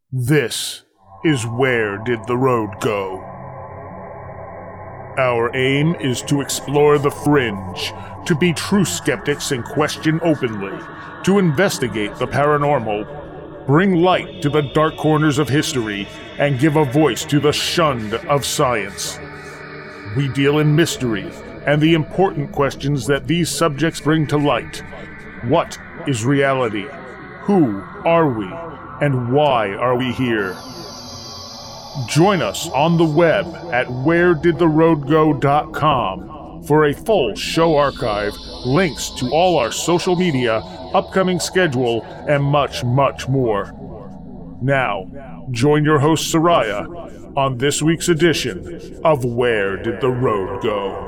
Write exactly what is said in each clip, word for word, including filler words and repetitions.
This is Where Did the Road Go? Our aim is to explore the fringe, to be true skeptics and question openly, to investigate the paranormal, bring light to the dark corners of history, and give a voice to the shunned of science. We deal in mystery and the important questions that these subjects bring to light. What is reality? Who are we? And why are we here? Join us on the web at where did the road go dot com for a full show archive, links to all our social media, upcoming schedule, and much, much more. Now, join your host Soraya on this week's edition of Where Did the Road Go?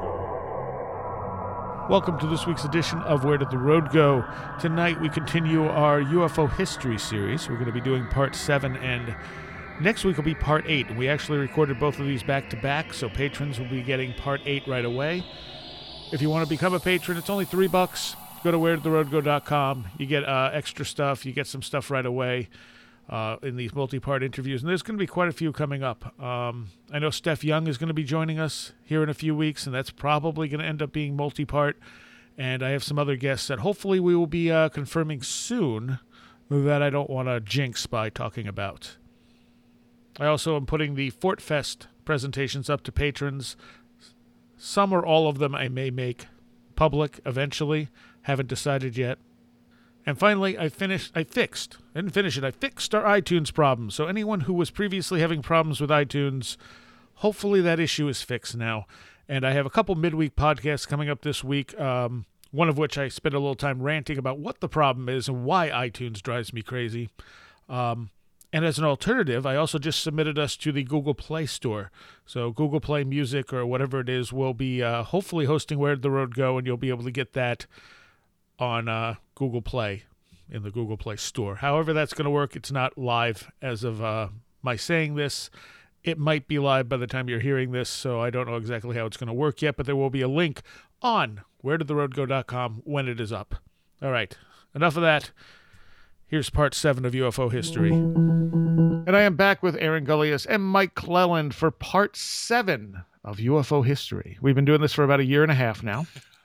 Welcome to this week's edition of Where Did the Road Go? Tonight we continue our U F O history series. We're going to be doing part seven, and next week will be part eight. And we actually recorded both of these back to back, so patrons will be getting part eight right away. If you want to become a patron, it's only three bucks. Go to where did the road go dot com. You get uh, extra stuff. You get some stuff right away uh, in these multi-part interviews. And there's going to be quite a few coming up. Um, I know Steph Young is going to be joining us here in a few weeks, and that's probably going to end up being multi-part. And I have some other guests that hopefully we will be uh, confirming soon that I don't want to jinx by talking about. I also am putting the Fort Fest presentations up to patrons. Some or all of them I may make public eventually. Haven't decided yet. And finally, I finished, I fixed, I didn't finish it, I fixed our iTunes problem. So anyone who was previously having problems with iTunes, hopefully that issue is fixed now. And I have a couple midweek podcasts coming up this week, um, one of which I spent a little time ranting about what the problem is and why iTunes drives me crazy. Um, and as an alternative, I also just submitted us to the Google Play Store. So Google Play Music or whatever it is will be uh, hopefully hosting Where Did the Road Go, and you'll be able to get that on uh, Google Play, in the Google Play Store. However that's going to work, it's not live as of uh, my saying this. It might be live by the time you're hearing this, so I don't know exactly how it's going to work yet, but there will be a link on where did the road go dot com when it is up. All right, enough of that. Here's part seven of U F O history. And I am back with Aaron Gullius and Mike Cleland for part seven of U F O history. We've been doing this for about a year and a half now.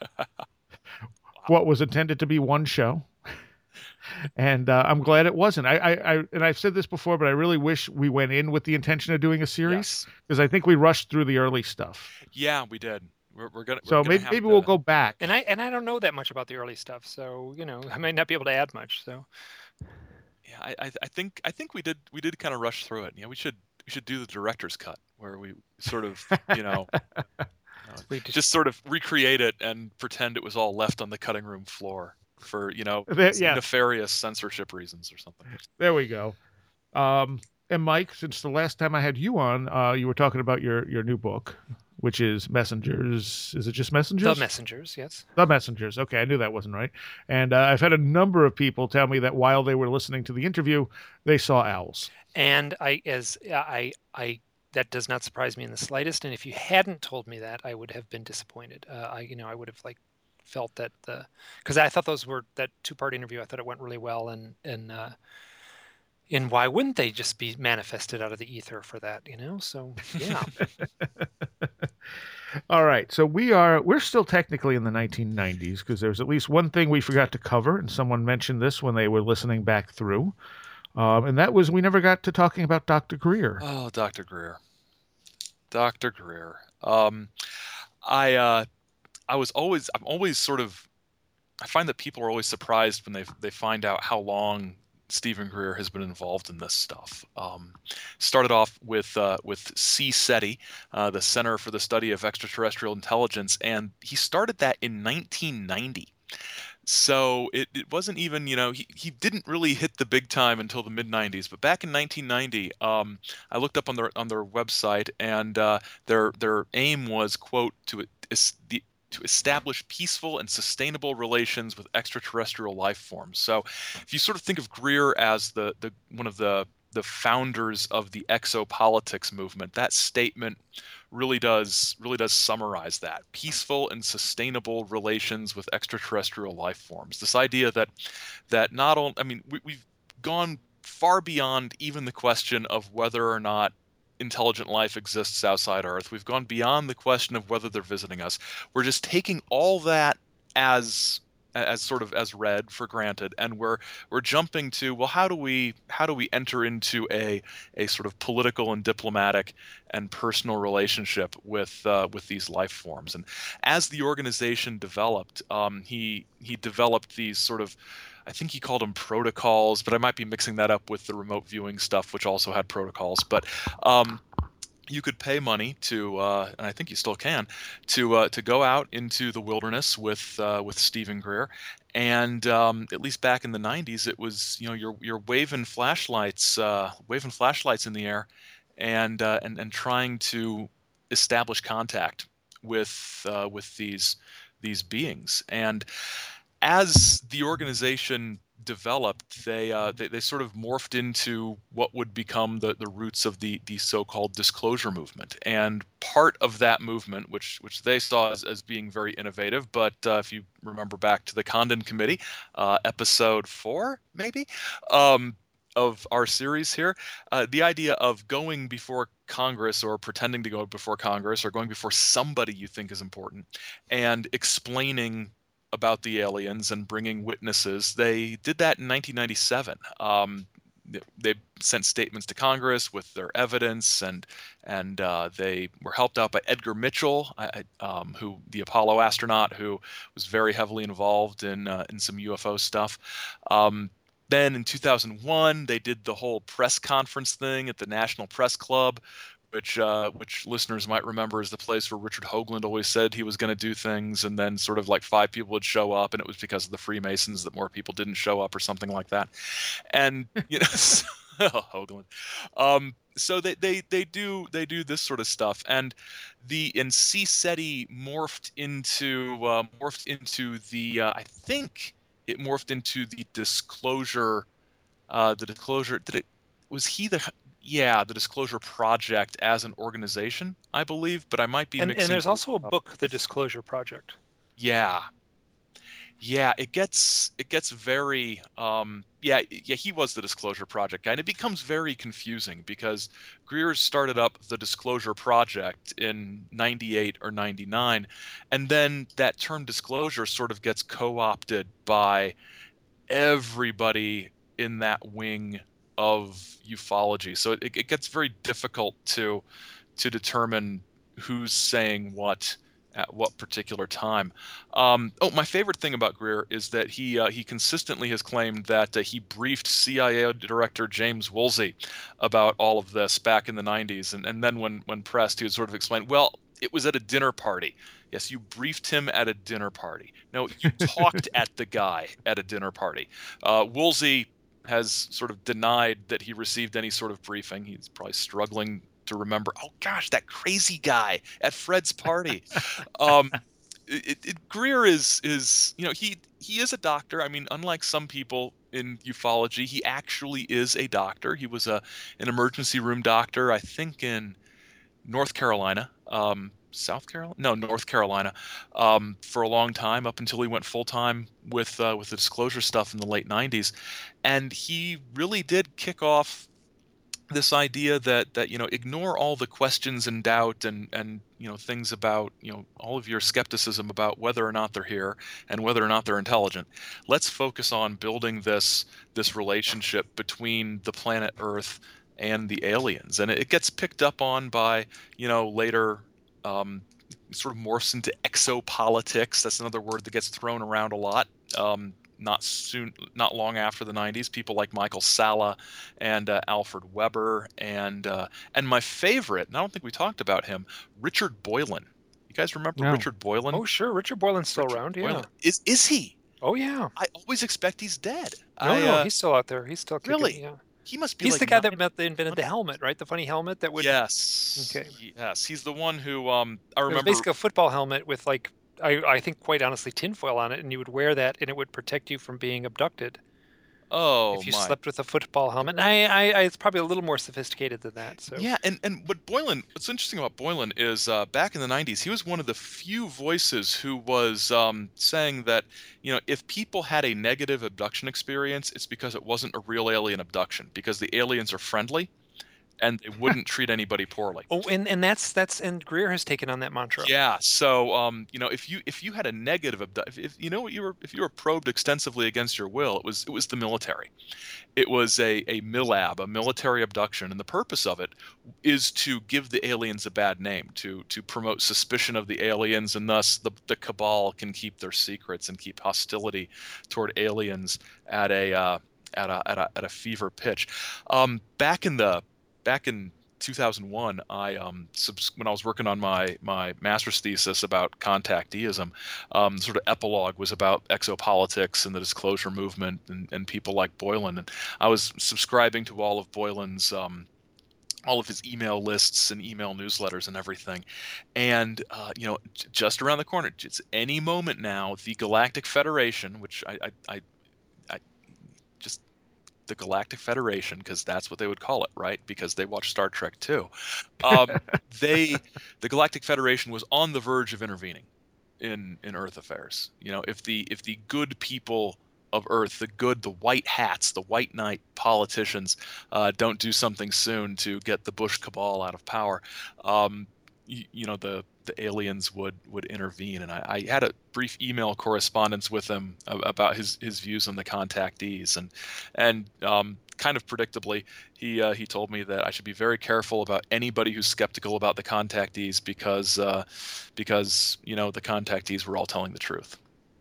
What was intended to be one show. And uh, I'm glad it wasn't. I, I, I, and I've said this before, but I really wish we went in with the intention of doing a series, because yes. I think we rushed through the early stuff. Yeah, we did. We're, we're gonna. We're so gonna maybe maybe to... we'll go back. And I and I don't know that much about the early stuff, so you know I might not be able to add much. So yeah, I, I think I think we did we did kind of rush through it. Yeah, we should we should do the director's cut where we sort of you know. Uh, just sort of recreate it and pretend it was all left on the cutting room floor for, you know, there, yeah. nefarious censorship reasons or something. There we go. Um, and Mike, since the last time I had you on, uh, you were talking about your, your new book, which is Messengers. Is it just Messengers? The Messengers, yes. The Messengers. Okay, I knew that wasn't right. And uh, I've had a number of people tell me that while they were listening to the interview, they saw owls. And I, as I, I, that does not surprise me in the slightest. And if you hadn't told me that, I would have been disappointed. Uh, I, you know, I would have like felt that the, because I thought those were that two-part interview. I thought it went really well, and and uh, and why wouldn't they just be manifested out of the ether for that? You know, so yeah. All right, so we are we're still technically in the nineteen nineties, because there's at least one thing we forgot to cover, and someone mentioned this when they were listening back through. Um, and that was we never got to talking about Doctor Greer. Oh, Doctor Greer. Doctor Greer. Um, I uh, I was always I'm always sort of I find that people are always surprised when they they find out how long Stephen Greer has been involved in this stuff. Um, started off with uh, with C SETI, uh, the Center for the Study of Extraterrestrial Intelligence, and he started that in nineteen ninety. So it, it wasn't even, you know, he, he didn't really hit the big time until the mid nineties. But back in nineteen ninety, um, I looked up on their on their website, and uh, their their aim was, quote, to is the to establish peaceful and sustainable relations with extraterrestrial life forms. So if you sort of think of Greer as the the one of the the founders of the exopolitics movement, that statement really does really does summarize that. Peaceful and sustainable relations with extraterrestrial life forms. This idea that that not only, I mean, we, we've gone far beyond even the question of whether or not intelligent life exists outside Earth. We've gone beyond the question of whether they're visiting us. We're just taking all that as as sort of as read for granted, and we're we're jumping to, well, how do we how do we enter into a a sort of political and diplomatic and personal relationship with uh, with these life forms. And as the organization developed, um, he he developed these sort of, I think he called them protocols, but I might be mixing that up with the remote viewing stuff, which also had protocols. But um, you could pay money to, uh, and I think you still can, to uh, to go out into the wilderness with uh, with Stephen Greer, and um, at least back in the nineties, it was, you know, you're you're waving flashlights, uh, waving flashlights in the air, and uh, and and trying to establish contact with uh, with these these beings. And as the organization developed, they, uh, they they sort of morphed into what would become the, the roots of the the so-called disclosure movement. And part of that movement, which which they saw as, as being very innovative, but uh, if you remember back to the Condon Committee, uh, episode four maybe, um, of our series here, uh, the idea of going before Congress, or pretending to go before Congress, or going before somebody you think is important, and explaining about the aliens and bringing witnesses. They did that in nineteen ninety-seven. Um, they sent statements to Congress with their evidence, and and uh, they were helped out by Edgar Mitchell, I, um, who the Apollo astronaut, who was very heavily involved in uh, in some U F O stuff. Um, then in two thousand one, they did the whole press conference thing at the National Press Club, which uh, which listeners might remember is the place where Richard Hoagland always said he was going to do things, and then sort of like five people would show up, and it was because of the Freemasons that more people didn't show up, or something like that. And you know, so, oh, Hoagland. Um, so they, they they do they do this sort of stuff, and the and C SETI morphed into uh, morphed into the uh, I think it morphed into the disclosure. Uh, the disclosure. Did it? Was he the? Yeah, the Disclosure Project as an organization, I believe, but I might be and, mixing. And there's also a book, The Disclosure Project. Yeah, yeah, it gets it gets very um, yeah yeah he was the Disclosure Project guy, and it becomes very confusing because Greer started up the Disclosure Project in ninety-eight or ninety-nine, and then that term disclosure sort of gets co-opted by everybody in that wing of ufology. So it, it gets very difficult to to determine who's saying what at what particular time. Um, oh, my favorite thing about Greer is that he uh, he consistently has claimed that uh, he briefed C I A Director James Woolsey about all of this back in the nineties, and, and then when when pressed, he would sort of explain, well, it was at a dinner party. Yes, you briefed him at a dinner party. No, you talked at the guy at a dinner party. Uh, Woolsey has sort of denied that he received any sort of briefing. He's probably struggling to remember, oh gosh, that crazy guy at Fred's party. um, it, it, Greer is, is, you know, he, he is a doctor. I mean, unlike some people in ufology, he actually is a doctor. He was a, an emergency room doctor, I think in North Carolina, um, South Carolina? No, North Carolina, um, for a long time, up until he went full time with uh, with the disclosure stuff in the late nineties, and he really did kick off this idea that that you know, ignore all the questions and doubt and and you know, things about, you know, all of your skepticism about whether or not they're here and whether or not they're intelligent. Let's focus on building this this relationship between the planet Earth and the aliens, and it gets picked up on by, you know, later. Um, sort of morphs into exopolitics. That's another word that gets thrown around a lot. Um, not soon, not long after the nineties, people like Michael Salla and uh, Alfred Weber, and uh, and my favorite, and I don't think we talked about him, Richard Boylan. You guys remember no. Richard Boylan? Oh, sure, Richard Boylan's still Richard around. Boylan. Yeah, is is he? Oh yeah. I always expect he's dead. No, I, no, uh, he's still out there. He's still kicking, really. Yeah. He must be. He's like the guy nine, that invented the helmet, right? The funny helmet that would. Yes. Okay. Yes, he's the one who um I remember. It was basically a football helmet with like I I think quite honestly tinfoil on it, and you would wear that, and it would protect you from being abducted. Oh If you my. slept with a football helmet, I, I, I, it's probably a little more sophisticated than that. So Yeah, and and what Boylan, what's interesting about Boylan is uh, back in the nineties, he was one of the few voices who was um, saying that, you know, if people had a negative abduction experience, it's because it wasn't a real alien abduction, because the aliens are friendly and they wouldn't treat anybody poorly. oh, and and that's that's and Greer has taken on that mantra. Yeah, so um, you know, if you if you had a negative abdu- if, if you know what you were if you were probed extensively against your will, it was it was the military. It was a a MILAB, a military abduction, and the purpose of it is to give the aliens a bad name, to to promote suspicion of the aliens, and thus the the cabal can keep their secrets and keep hostility toward aliens at a uh, at a at a at a fever pitch. Um, back in the back in two thousand one, I um subs- when I was working on my my master's thesis about contact deism, um, sort of epilogue was about exopolitics and the disclosure movement and, and people like Boylan, and I was subscribing to all of Boylan's um, all of his email lists and email newsletters and everything. And, uh, you know, j- just around the corner, it's any moment now, the Galactic Federation, which I, I, I, I just the Galactic Federation, because that's what they would call it, right? Because they watch Star Trek too. Um, they, the Galactic Federation was on the verge of intervening in in Earth affairs. You know, if the if the good people of Earth, the good, the white hats, the white knight politicians, uh, don't do something soon to get the Bush cabal out of power, um, you, you know, the the aliens would would intervene. And I, I had a brief email correspondence with him about his his views on the contactees, and and um, kind of predictably, he uh, he told me that I should be very careful about anybody who's skeptical about the contactees, because uh, because you know the contactees were all telling the truth.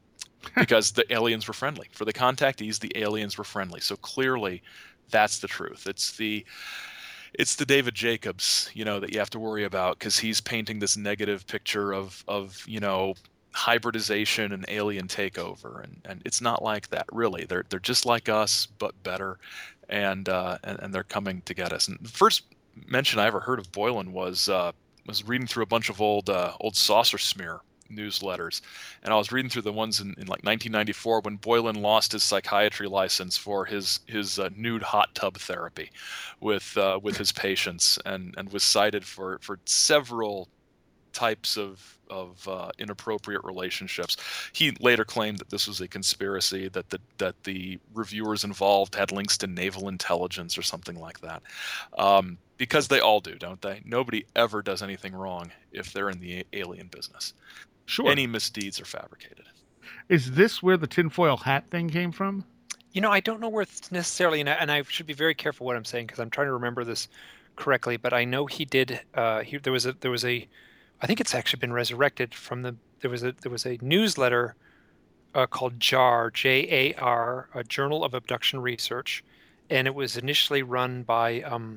Because the aliens were friendly. For the contactees, the aliens were friendly. So clearly, that's the truth. It's the it's the David Jacobs, you know, that you have to worry about, because he's painting this negative picture of of you know hybridization and alien takeover, and and it's not like that really. They're they're just like us but better, and uh, and, and they're coming to get us. And the first mention I ever heard of Boylan was uh, was reading through a bunch of old uh, old saucer smear newsletters, and I was reading through the ones in, in like nineteen ninety-four when Boylan lost his psychiatry license for his his uh, nude hot tub therapy with uh, with his patients, and and was cited for for several types of of uh, inappropriate relationships. He later claimed that this was a conspiracy, that the that the reviewers involved had links to naval intelligence or something like that. Um, because they all do, don't they? Nobody ever does anything wrong if they're in the a- alien business. Sure. Any misdeeds are fabricated. Is this where the tinfoil hat thing came from? You know, I don't know where it's necessarily, and I, and I should be very careful what I'm saying because I'm trying to remember this correctly. But I know he did. Uh, he, there was a there was a, I think it's actually been resurrected from the. There was a there was a newsletter uh, called JAR, J A R, a Journal of Abduction Research, and it was initially run by. Um,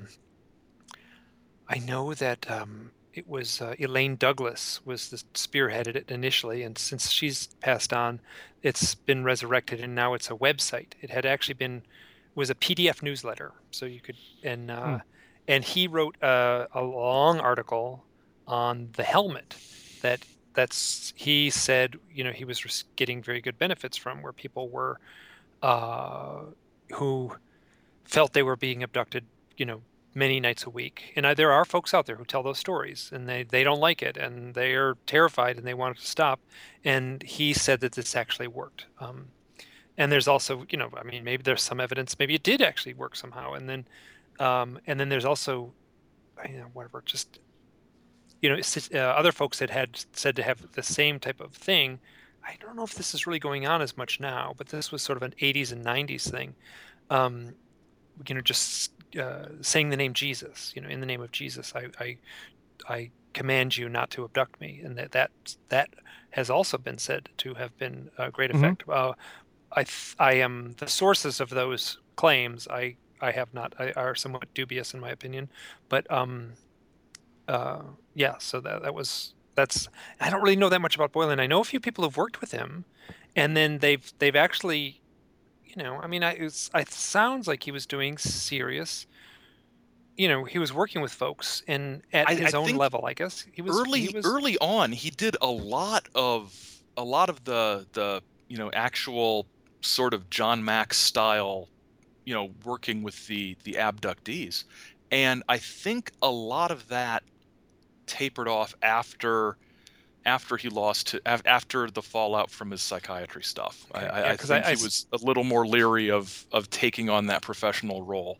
I know that um, it was uh, Elaine Douglas was the spearheaded it initially, and since she's passed on, it's been resurrected, and now it's a website. It had actually been was a P D F newsletter, so you could and uh, Hmm. and he wrote a, a long article on the helmet that that's he said you know he was res- getting very good benefits from, where people were uh, who felt they were being abducted, you know, many nights a week. And I, there are folks out there who tell those stories, and they, they don't like it, and they are terrified, and they want it to stop. And he said that this actually worked. Um, and there's also, you know, I mean, maybe there's some evidence, maybe it did actually work somehow. And then, um, and then there's also, you know, whatever, just, you know, it's, uh, other folks that had said to have the same type of thing. I don't know if this is really going on as much now, but this was sort of an eighties and nineties thing. Um, you know, just uh, saying the name Jesus, you know, in the name of Jesus, I, I, I command you not to abduct me, and that that that has also been said to have been a great Mhm. effect. Uh, I th- I am the sources of those claims. I I have not I, are somewhat dubious in my opinion, but um, uh, yeah. So that that was that's I don't really know that much about Boylan. I know a few people who've worked with him, and then they've they've actually you know, I mean, I, it's, it sounds like he was doing serious. You know, he was working with folks and at I, I his own think level. I guess he was. He early was. early on he did a lot of a lot of the the you know actual sort of John Mack style you know, working with the the abductees, and I think a lot of that tapered off after after he lost to, af- after the fallout from his psychiatry stuff. Okay. I, Yeah, I 'cause I- think I he s- was a little more leery of of taking on that professional role.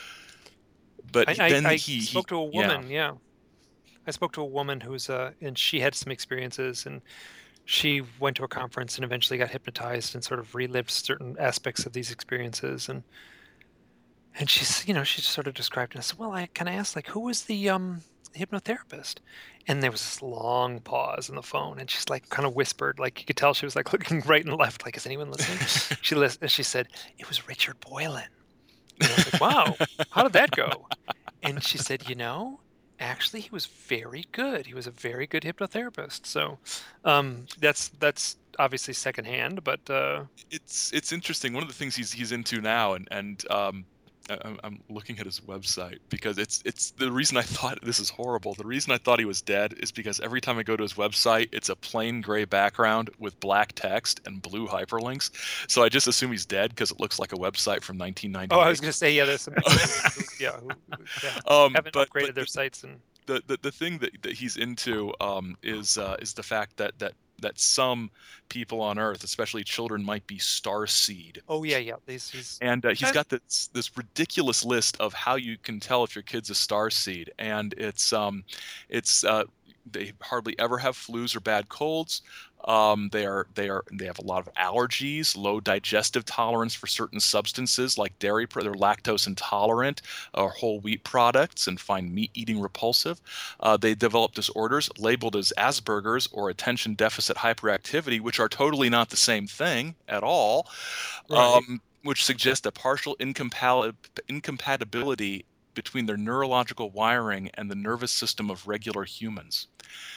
But I, he- I, then I he, he spoke to a yeah. woman, yeah. I spoke to a woman who's uh and she had some experiences, and she went to a conference and eventually got hypnotized and sort of relived certain aspects of these experiences, and and she's, you know, she just sort of described it. And I said, well, I kind of asked, like, who was the um hypnotherapist? And there was this long pause on the phone, and she's like kind of whispered, like you could tell she was like looking right and left, like, is anyone listening? She lis- and she said, it was Richard Boylan. And I was like, wow, how did that go? And she said, you know, actually he was very good. He was a very good hypnotherapist. So um, that's that's obviously secondhand, but uh, it's it's interesting. One of the things he's he's into now, and and um, I- I'm I'm looking at his website because it's it's the reason I thought this is horrible. The reason I thought he was dead is because every time I go to his website, it's a plain gray background with black text and blue hyperlinks. So I just assume he's dead because it looks like a website from nineteen ninety-eight. oh, I was going to say, yeah, there's some people who, yeah, who, who yeah, um, haven't but upgraded but their the, sites. And the the the thing that that he's into um, is uh, is the fact that that that some people on Earth, especially children, might be starseed. oh yeah, yeah, he's, he's And uh, he's I- got this this ridiculous list of how you can tell if your kid's a star seed, and it's um, it's uh, they hardly ever have flus or bad colds. Um, they are they are they have a lot of allergies, low digestive tolerance for certain substances like dairy. pro- They're lactose intolerant or whole wheat products, and find meat eating repulsive. Uh, they develop disorders labeled as Asperger's or attention deficit hyperactivity, which are totally not the same thing at all. right. Um, which suggests a partial incompal- incompatibility between their neurological wiring and the nervous system of regular humans.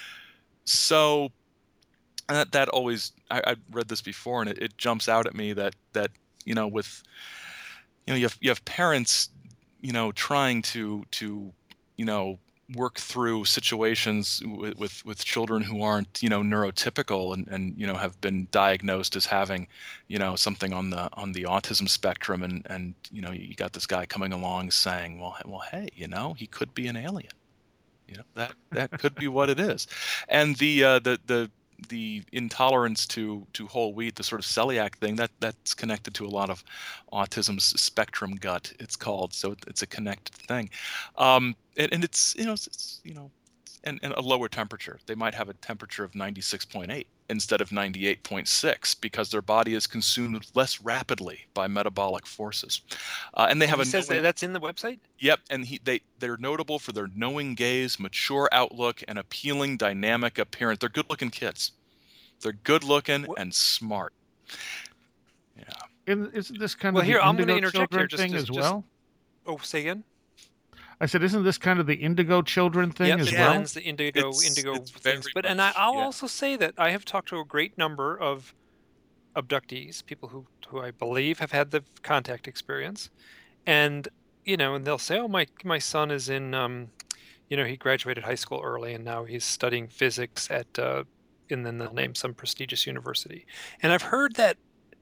So that that always I, I read this before, and it, it jumps out at me that that you know with you know you have you have parents you know trying to to you know work through situations with, with with children who aren't you know neurotypical, and and you know have been diagnosed as having you know something on the on the autism spectrum, and and you know you got this guy coming along saying, well well hey, you know he could be an alien, you know that that could be what it is. And the uh, the the the intolerance to to whole wheat, the sort of celiac thing, that that's connected to a lot of autism's spectrum gut, it's called. So it's a connected thing, um, and, and it's you know it's, it's, you know and, and a lower temperature. They might have a temperature of ninety-six point eight instead of ninety-eight point six because their body is consumed less rapidly by metabolic forces, uh, and they have He a says knowing, that that's in the website. Yep, and he they they're notable for their knowing gaze, mature outlook, and appealing dynamic appearance. They're good-looking kids. They're good-looking What? and smart. Yeah. Isn't isn't this kind Well, of here the I'm going to Indigo interject here, Children just thing just, as just well? oh, say again. I said, isn't this kind of the Indigo Children thing Yep, as it well? blends the indigo It's indigo it's things. very But and I, much, I'll yeah. also say that I have talked to a great number of abductees, people who who I believe have had the contact experience, and you know, and they'll say, "Oh, my my son is in, um, you know, he graduated high school early, and now he's studying physics at, uh, and then they'll name some prestigious university." And I've heard that.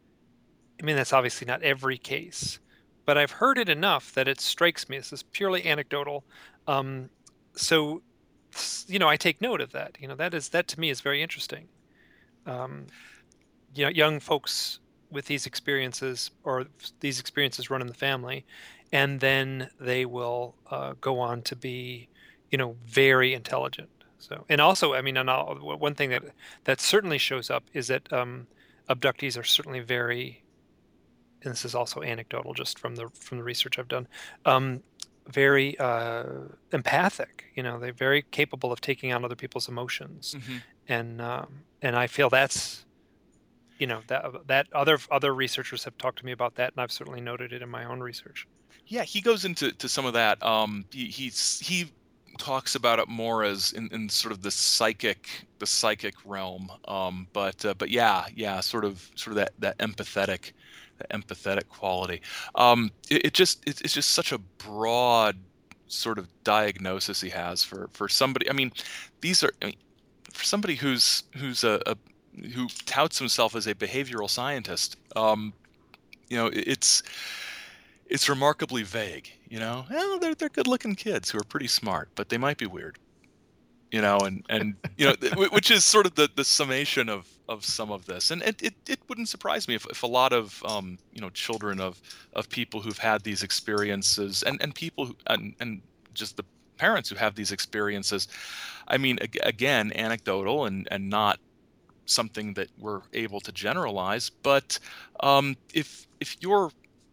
I mean, that's obviously not every case, but I've heard it enough that it strikes me. This is purely anecdotal. Um, so, s- you know, I take note of that. You know, that is that to me is very interesting. Um, you know, young folks with these experiences or these experiences run in the family, and then they will uh, go on to be, you know, very intelligent. So, and also, I mean, and I'll, one thing that that certainly shows up is that um, abductees are certainly very, and this is also anecdotal, just from the from the research I've done, um, very uh, empathic. You know, they're very capable of taking on other people's emotions, hmm and um, and I feel that's, you know, that that other other researchers have talked to me about that, and I've certainly noted it in my own research. Yeah, he goes into to some of that. Um, he he's, he talks about it more as in, in sort of the psychic the psychic realm. Um, but uh, but yeah, yeah, sort of sort of that that empathetic that empathetic quality. Um, it, it just it's, it's just such a broad sort of diagnosis he has for for somebody. I mean, these are I mean, for somebody who's who's a, a who touts himself as a behavioral scientist. Um, you know, it- it's it's remarkably vague. You know, well, they're they're good-looking kids who are pretty smart, but they might be weird. You know, and and you know, th- wh- which is sort of the the summation of of some of this. And it it, it wouldn't surprise me if, if a lot of um you know children of of people who've had these experiences, and and people who, and and just the parents who have these experiences. I mean, ag- again, anecdotal and and not something that we're able to generalize. But um, if if you're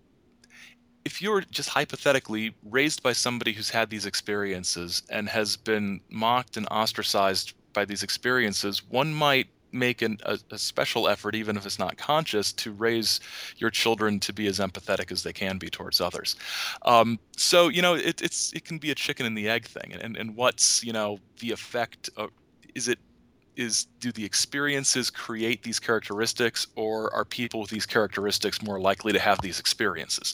if you're just hypothetically raised by somebody who's had these experiences and has been mocked and ostracized by these experiences, one might make an, a, a special effort, even if it's not conscious, to raise your children to be as empathetic as they can be towards others. Um, so you know, it, it's it can be a chicken and the egg thing, and and what's you know the effect of, is it is do the experiences create these characteristics, or are people with these characteristics more likely to have these experiences?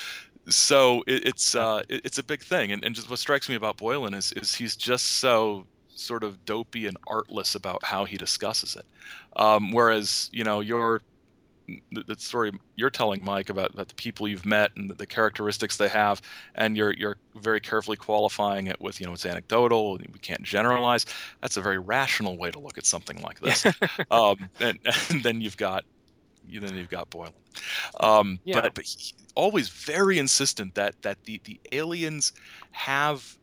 So it, it's uh, it, it's a big thing, and, and just what strikes me about Boylan is is he's just so sort of dopey and artless about how he discusses it. Um, whereas you know your the, the story you're telling, Mike, about, about the people you've met and the, the characteristics they have, and you're you're very carefully qualifying it with you know it's anecdotal, we can't generalize. That's a very rational way to look at something like this. um, and, and then you've got you then you've got Boylan. Um, Yeah. but but he, always very insistent that that the the aliens have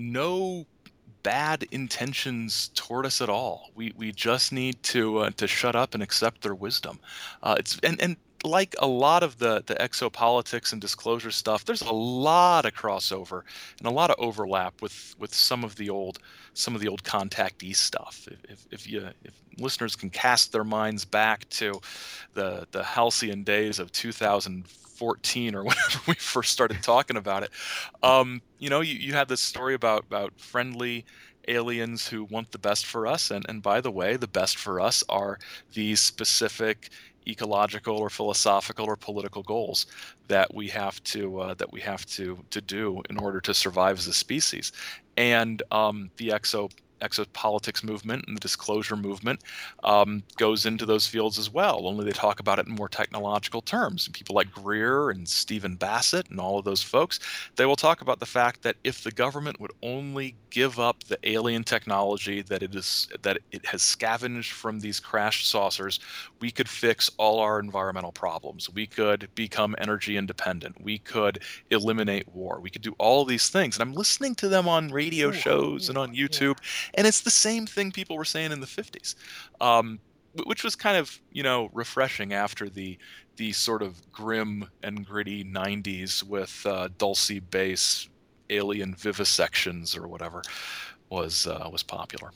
no bad intentions toward us at all. We we just need to uh, to shut up and accept their wisdom. Uh, it's and and like a lot of the the exopolitics and disclosure stuff, there's a lot of crossover and a lot of overlap with with some of the old some of the old contactee stuff. If if, if you if listeners can cast their minds back to the the halcyon days of two thousand fourteen or whenever we first started talking about it, um, you know, you, you had this story about about friendly aliens who want the best for us, and and by the way, the best for us are these specific ecological or philosophical or political goals that we have to uh, that we have to to do in order to survive as a species. And um, the exo exopolitics movement and the disclosure movement um, goes into those fields as well, only they talk about it in more technological terms. And people like Greer and Stephen Bassett and all of those folks, they will talk about the fact that if the government would only give up the alien technology that it is that it has scavenged from these crashed saucers, we could fix all our environmental problems. We could become energy independent. We could eliminate war. We could do all these things. And I'm listening to them on radio Ooh, shows and on YouTube, and it's the same thing people were saying in the fifties, um, which was kind of you know refreshing after the the sort of grim and gritty nineties with uh, dulcie bass alien vivisections or whatever was uh, was popular.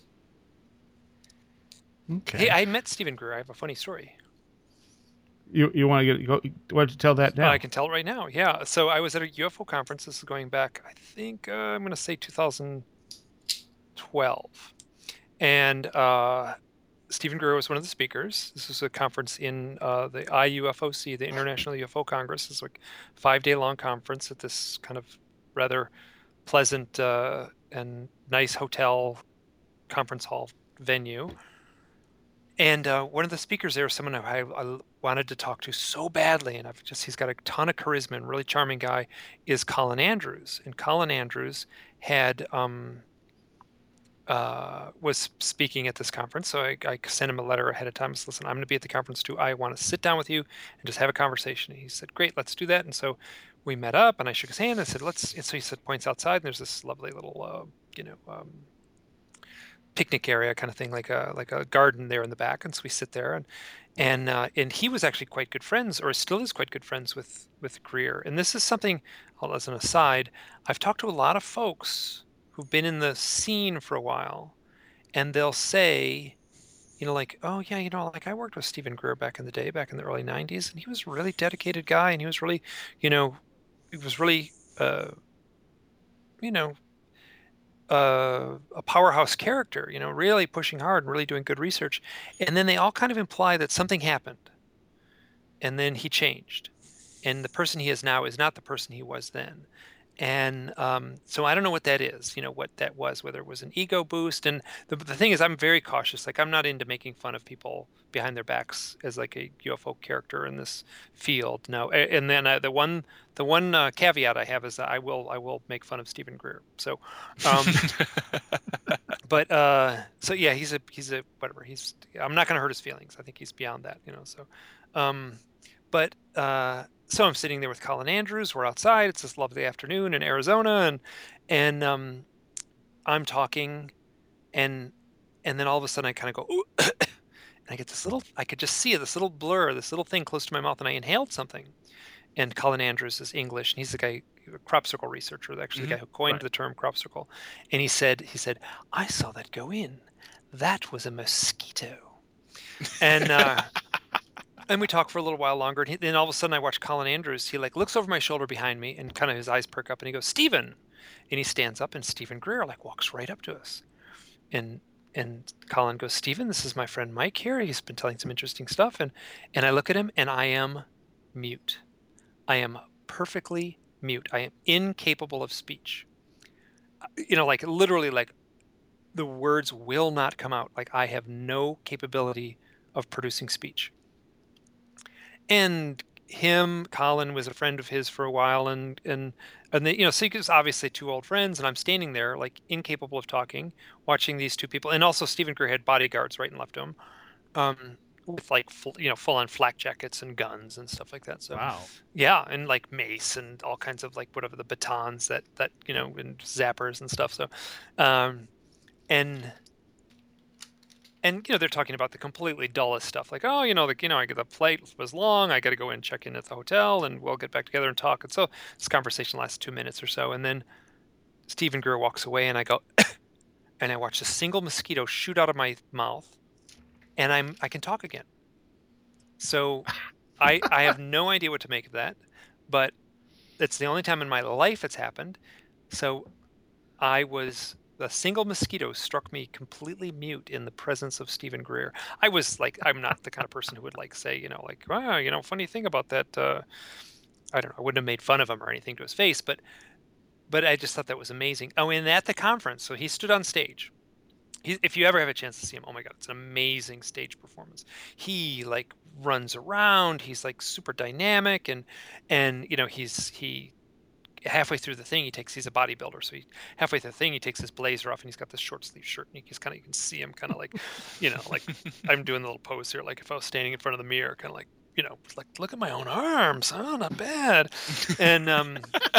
Okay. Hey, I met Stephen Greer. I have a funny story. You you want to get go? Why don't you tell that now? Oh, I can tell it right now. Yeah. So I was at a U F O conference. This is going back, I think uh, I'm going to say two thousand twelve, and uh, Stephen Greer was one of the speakers. This was a conference in uh, the I U F O C, the International U F O Congress. It's like a five-day-long conference at this kind of rather pleasant uh, and nice hotel conference hall venue. And uh, one of the speakers there was someone I, I wanted to talk to so badly, and I've just he's got a ton of charisma and really charming guy, is Colin Andrews. And Colin Andrews had um, uh, was speaking at this conference, so I, I sent him a letter ahead of time. I said, listen, I'm going to be at the conference too. I want to sit down with you and just have a conversation. And he said, great, let's do that. And so we met up, and I shook his hand. And I said, let's. And so he said, points outside, and there's this lovely little, uh, you know. Um, picnic area kind of thing, like a like a garden there in the back, and so we sit there, and and uh, and he was actually quite good friends, or still is quite good friends with with Greer. And this is something, as an aside, I've talked to a lot of folks who've been in the scene for a while, and they'll say, you know, like, oh yeah, you know, like I worked with Stephen Greer back in the day, back in the early nineties, and he was a really dedicated guy, and he was really, you know, he was really, uh, you know. Uh, a powerhouse character, you know, really pushing hard and really doing good research. And then they all kind of imply that something happened and then he changed. And the person he is now is not the person he was then. And um, so I don't know what that is, you know, what that was, whether it was an ego boost. And the, the thing is, I'm very cautious. Like, I'm not into making fun of people behind their backs as like a U F O character in this field. No. A- And then uh, the one, the one uh, caveat I have is that I will, I will make fun of Stephen Greer. So, um, but uh, so yeah, he's a, he's a, whatever. He's, I'm not going to hurt his feelings. I think he's beyond that, you know. So, um, but uh, so I'm sitting there with Colin Andrews. We're outside. It's this lovely afternoon in Arizona, and and um, I'm talking, and and then all of a sudden I kind of go, ooh, and I get this little. I could just see it, this little blur, this little thing close to my mouth, and I inhaled something. And Colin Andrews is English, and he's the guy, a crop circle researcher, actually Mhm. the guy who coined Right. the term crop circle. And he said, he said, I saw that go in. That was a mosquito. And uh, and we talk for a little while longer, and he, then all of a sudden I watch Colin Andrews. He like looks over my shoulder behind me, and kind of his eyes perk up, and he goes, Stephen, and he stands up, and Stephen Greer like walks right up to us, and and Colin goes, Stephen, this is my friend Mike here. He's been telling some interesting stuff, and and I look at him, and I am mute. I am perfectly mute. I am incapable of speech. You know, like literally, like the words will not come out. Like I have no capability of producing speech. And him, Colin was a friend of his for a while, and and and they, you know, Seeker's obviously two old friends, and I'm standing there like incapable of talking, watching these two people, and also Stephen Greer had bodyguards right and left of him, um, with like full, you know, full on flak jackets and guns and stuff like that. So Wow. yeah, and like mace and all kinds of like whatever the batons that that you know and zappers and stuff. So, um, and and you know they're talking about the completely dullest stuff, like oh you know like you know I get the flight was long, I got to go in check in at the hotel, and we'll get back together and talk. And so this conversation lasts two minutes or so, and then Stephen Greer walks away, and I go, and I watch a single mosquito shoot out of my mouth, and I'm I can talk again. So I I have no idea what to make of that, but it's the only time in my life it's happened. So I was a single mosquito struck me completely mute in the presence of Stephen Greer. I was like, I'm not the kind of person who would like say, you know, like, wow, you know, funny thing about that. Uh, I don't know. I wouldn't have made fun of him or anything to his face, but but I just thought that was amazing. Oh, and at the conference, so he stood on stage. He, if you ever have a chance to see him, oh my God, it's an amazing stage performance. He like runs around. He's like super dynamic, and and you know he's he halfway through the thing he takes he's a bodybuilder, so he halfway through the thing he takes his blazer off, and he's got this short sleeve shirt, and he just kind of you can see him kind of like you know like I'm doing the little pose here, like if I was standing in front of the mirror, kind of like you know like look at my own arms, oh not bad. And um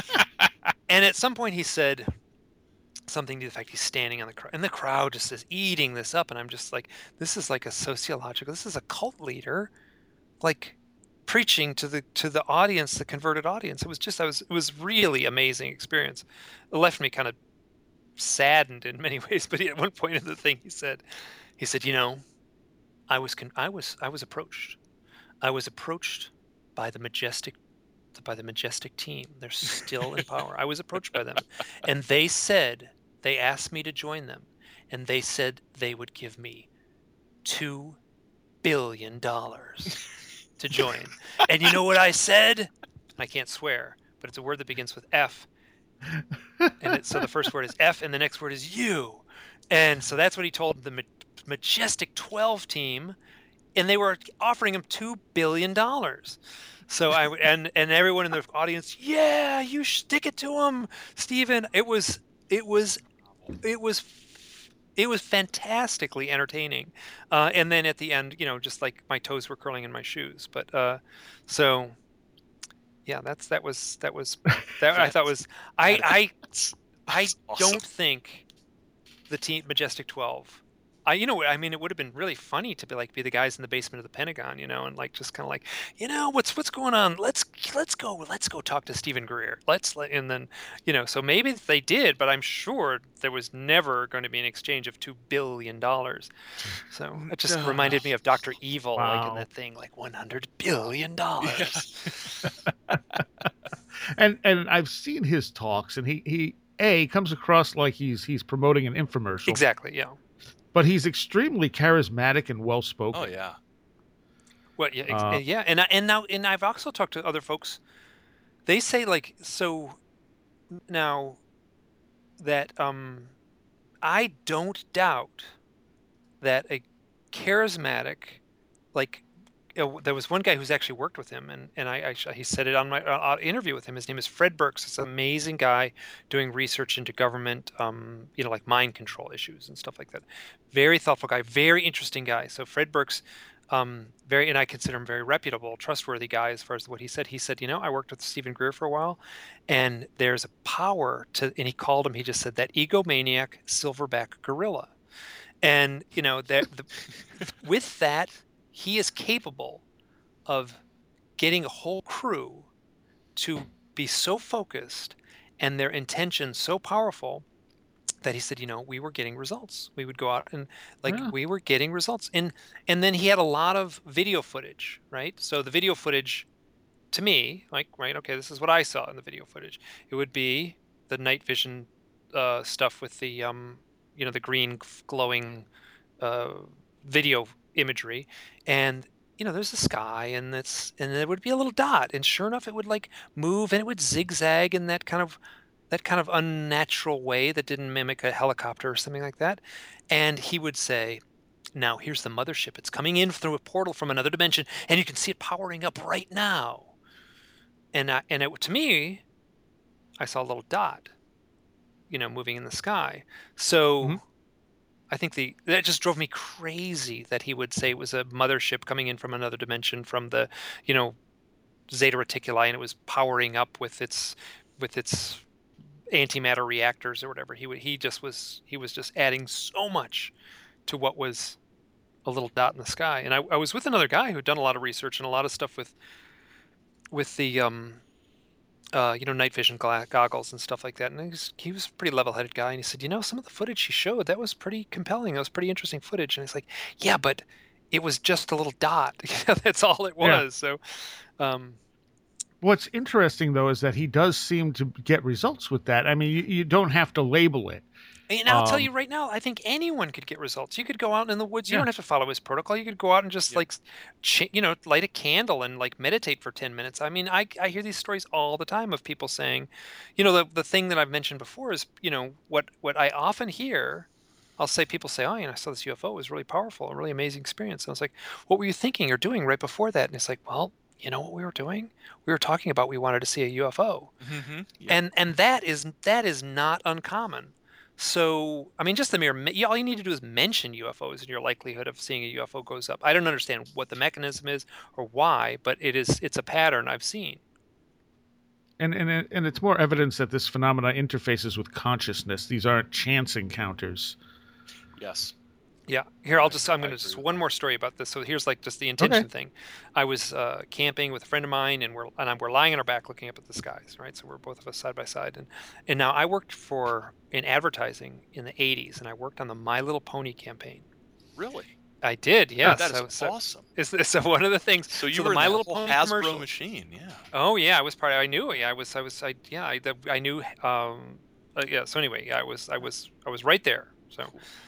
and at some point he said something to the fact he's standing on the crowd, and the crowd just is eating this up, and I'm just like, this is like a sociological, this is a cult leader like preaching to the to the audience, the converted audience. It was just I was it was really amazing experience. It left me kind of saddened in many ways, but at one point in the thing he said he said, you know, I was con- I was I was approached. I was approached by the majestic by the majestic team. They're still in power. I was approached by them, and they said they asked me to join them, and they said they would give me two billion dollars to join. And you know what I said? I can't swear, but it's a word that begins with F. And it, so the first word is F, and the next word is you. And so that's what he told the Ma- Majestic twelve team, and they were offering him two billion dollars. So I and and everyone in the audience, yeah, you stick it to him, Stephen. It was it was it was it was fantastically entertaining. Uh, and then at the end, you know, just like my toes were curling in my shoes. But uh, so yeah, that's that was that was that I thought was I I I awesome. don't think the team Majestic twelve. I, you know, I mean, it would have been really funny to be like be the guys in the basement of the Pentagon, you know, and like just kind of like, you know, what's what's going on? Let's let's go, let's go talk to Stephen Greer. Let's let, and then, you know, so maybe they did, but I'm sure there was never going to be an exchange of two billion dollars. So it just reminded me of Doctor Evil, Wow. like in that thing, like one hundred billion dollars. and and I've seen his talks, and he he a comes across like he's he's promoting an infomercial. Exactly, yeah. But he's extremely charismatic and well spoken. Oh yeah. Well, yeah, ex- Uh, yeah, and I- and now and I've also talked to other folks. They say like so. now that um, I don't doubt that a charismatic, like, uh, there was one guy who's actually worked with him, and and I actually he said it on my uh, interview with him. His name is Fred Burks. It's an amazing guy doing research into government, um, you know, like mind control issues and stuff like that. Very thoughtful guy, very interesting guy. So Fred Burks, um, very, and I consider him very reputable, trustworthy guy as far as what he said. He said, you know, I worked with Stephen Greer for a while, and there's a power to, and he called him. He just said that egomaniac silverback gorilla, and you know that the, with that. He is capable of getting a whole crew to be so focused and their intention so powerful that he said, you know, we were getting results. We would go out and like Yeah. we were getting results. And and then he had a lot of video footage, right? So the video footage to me, like, right, okay, this is what I saw in the video footage. It would be the night vision uh, stuff with the um, you know, the green glowing uh, video imagery, and you know there's the sky, and it's and there would be a little dot, and sure enough it would like move, and it would zigzag in that kind of that kind of unnatural way that didn't mimic a helicopter or something like that. And he would say, now here's the mothership, it's coming in through a portal from another dimension, and you can see it powering up right now. And I, and it, to me, I saw a little dot, you know, moving in the sky. So Mhm. I think the that just drove me crazy that he would say it was a mothership coming in from another dimension from the, you know, Zeta Reticuli, and it was powering up with its with its antimatter reactors or whatever. He would he just was he was just adding so much to what was a little dot in the sky. And I, I was with another guy who'd done a lot of research and a lot of stuff with with the um uh, you know, night vision gla- goggles and stuff like that. And he was, he was a pretty level-headed guy. And he said, you know, some of the footage he showed, that was pretty compelling. That was pretty interesting footage. And it's like, yeah, but it was just a little dot. That's all it was. Yeah. So, um, What's interesting, though, is that he does seem to get results with that. I mean, you, you don't have to label it. and I'll tell Um, you right now, I think anyone could get results. You could go out in the woods. You Yeah. don't have to follow his protocol. You could go out and just Yeah. like, ch- you know, light a candle and like meditate for ten minutes. I mean, I, I hear these stories all the time of people saying, you know, the, the thing that I've mentioned before is, you know, what, what I often hear, I'll say, people say, oh, you know, I saw this U F O. It was really powerful, a really amazing experience. And I was like, what were you thinking or doing right before that? And it's like, well, you know what we were doing? We were talking about we wanted to see a U F O. Mm-hmm. Yeah. And and that is that is not uncommon. So, I mean, just the mere, me- all you need to do is mention U F Os and your likelihood of seeing a U F O goes up. I don't understand what the mechanism is or why, but it is, it's a pattern I've seen. and and it- and it's more evidence that this phenomena interfaces with consciousness. These aren't chance encounters. Yes. Yeah. Here, I'll I just, agree- I'm I going to agree just with one that. more story about this. So here's like just the intention thing. I was uh, camping with a friend of mine, and we're, and I'm, we're lying on our back looking up at the skies, right? So we're both of us side by side. And, and now I worked for, in advertising in the eighties, and I worked on the My Little Pony campaign. Really? I did, yes. That is so, so, awesome. is, so one of the things. So you so the were in My that Little whole Pony Hasbro commercial. machine, yeah. Oh yeah, I was part. Of, I knew. Yeah, I was. I was. I yeah. I, the, I knew. Um. Uh, yeah. So anyway, yeah, I was. I was. I was right there. So.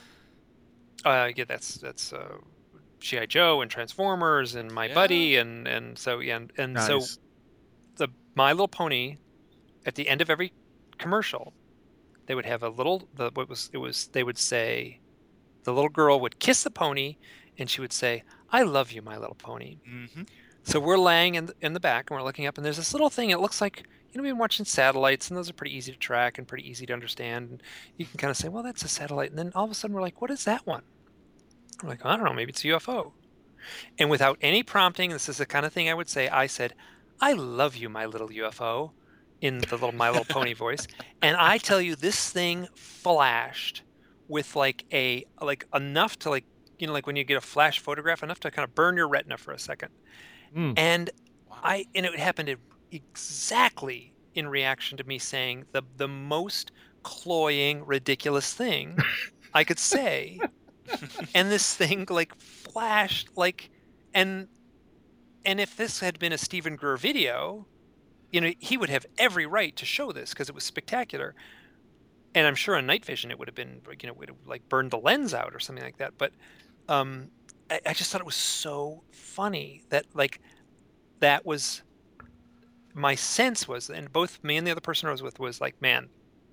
Uh. Yeah. That's that's. Uh, G I. Joe and Transformers and My Yeah. Buddy and and so yeah and, and so Nice. the My Little Pony, at the end of every commercial, they would have a little. The what was it was they would say, the little girl would kiss the pony, and she would say, "I love you, My Little Pony." Mm-hmm. So we're laying in the, in the back, and we're looking up, and there's this little thing. It looks like, you know, we've been watching satellites, and those are pretty easy to track and pretty easy to understand. And you can kind of say, well, that's a satellite. And then all of a sudden, we're like, what is that one? We're like, I don't know, maybe it's a U F O. And without any prompting, this is the kind of thing I would say, I said, I love you, my little U F O, in the little My Little Pony voice. And I tell you, this thing flashed with like a, like enough to like, you know, like when you get a flash photograph, enough to kind of burn your retina for a second. Mm. And Wow. I, and it happened exactly in reaction to me saying the the most cloying, ridiculous thing I could say, and this thing like flashed like, and and if this had been a Stephen Greer video, you know, he would have every right to show this because it was spectacular. And I'm sure on night vision it would have been, you know, would have like burned the lens out or something like that. But um, I, I just thought it was so funny that like that was my sense was, and both me and the other person I was with was like, man,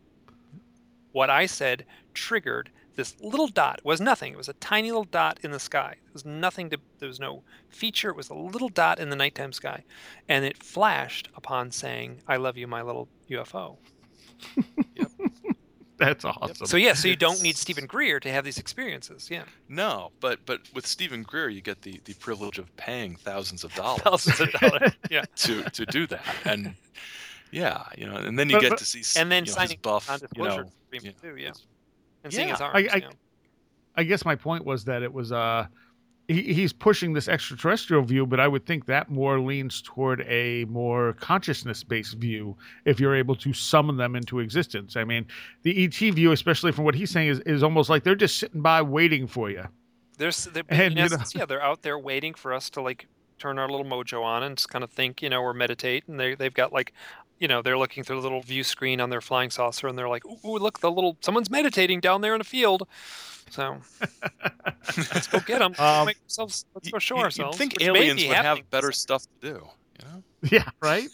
what I said triggered this little dot. It was nothing. It was a tiny little dot in the sky. There was nothing to, there was no feature. It was a little dot in the nighttime sky. And it flashed upon saying, I love you, my little U F O. Yep. That's awesome. So yeah, so you don't need Stephen Greer to have these experiences. Yeah. No, but but with Stephen Greer, you get the, the privilege of paying thousands of dollars. Thousands of dollars. Yeah. To to do that, and yeah, you know, and then you But- get but- to see And then you know, his signing buff, you non-disclosure know, agreement yeah. too. Yeah. And seeing his Yeah. arms. I- I- you know. I guess my point was that it was uh he, he's pushing this extraterrestrial view, but I would think that more leans toward a more consciousness-based view if you're able to summon them into existence. I mean, the E T view, especially from what he's saying, is, is almost like they're just sitting by waiting for you. There's, they're, And, in you know- essence, yeah, they're out there waiting for us to like turn our little mojo on and just kind of think, you know, or meditate. And they they've got like, you know, they're looking through the little view screen on their flying saucer, and they're like, "Ooh, look, the little someone's meditating down there in a field." So let's go get them. Um, Make ourselves, let's You- go show you- ourselves. You'd think which may aliens be would happening. have better stuff to do, you know? Yeah, right?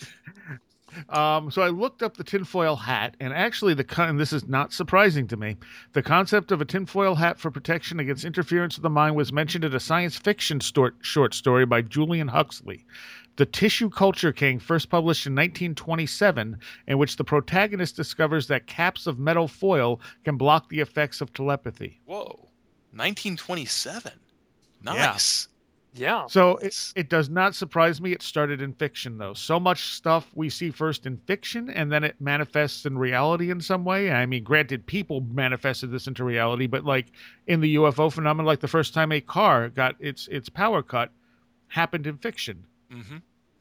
Um, so I looked up the tinfoil hat, and actually, the con- and this is not surprising to me. The concept of a tinfoil hat for protection against interference of the mind was mentioned in a science fiction stor- short story by Julian Huxley. The Tissue Culture King, first published in nineteen twenty-seven, in which the protagonist discovers that caps of metal foil can block the effects of telepathy. Whoa, nineteen twenty-seven. Yeah. Nice. Yeah. So it, Nice. it does not surprise me it started in fiction, though. So much stuff we see first in fiction, and then it manifests in reality in some way. I mean, granted, people manifested this into reality, but like in the U F O phenomenon, like the first time a car got its its power cut happened in fiction. Mm-hmm.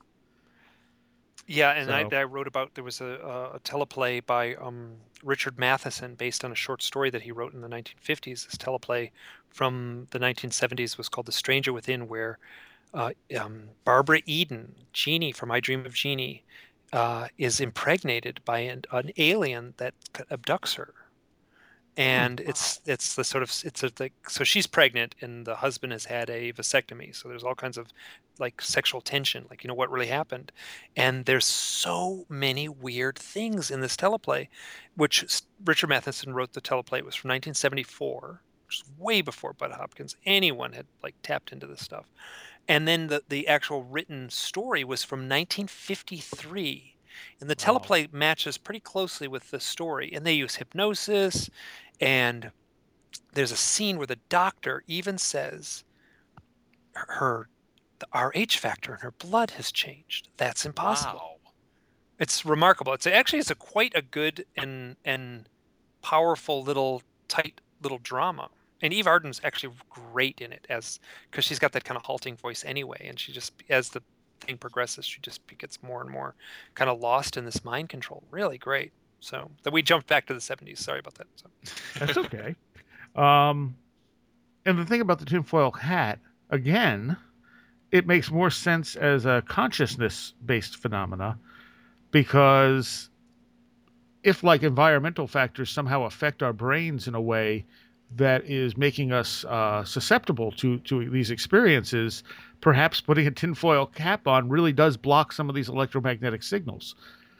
Yeah, and I, So- I wrote about there was a, a, a teleplay by um, Richard Matheson based on a short story that he wrote in the nineteen fifties. This teleplay from the nineteen seventies was called The Stranger Within, where uh, um, Barbara Eden, Jeannie from I Dream of Jeannie, uh, is impregnated by an, an alien that c- abducts her. And it's it's the sort of it's a, like so she's pregnant and the husband has had a vasectomy, so there's all kinds of like sexual tension, like you know what really happened, and there's so many weird things in this teleplay, which s- Richard Matheson wrote the teleplay. It was from nineteen seventy-four, which is way before Bud Hopkins anyone had like tapped into this stuff, and then the the actual written story was from nineteen fifty-three. And the Wow. teleplay matches pretty closely with the story, and they use hypnosis, and there's a scene where the doctor even says her, her the R H factor in her blood has changed. That's impossible. Wow. It's remarkable. It's actually it's a quite a good and and powerful little tight little drama. And Eve Arden's actually great in it as because she's got that kind of halting voice anyway, and she just as the thing progresses, she just gets more and more kind of lost in this mind control. Really great. So that we jumped back to the seventies. Sorry about that. So. That's okay. um, and the thing about the tinfoil hat, again, it makes more sense as a consciousness-based phenomena because if, like, environmental factors somehow affect our brains in a way that is making us uh, susceptible to, to these experiences, perhaps putting a tinfoil cap on really does block some of these electromagnetic signals.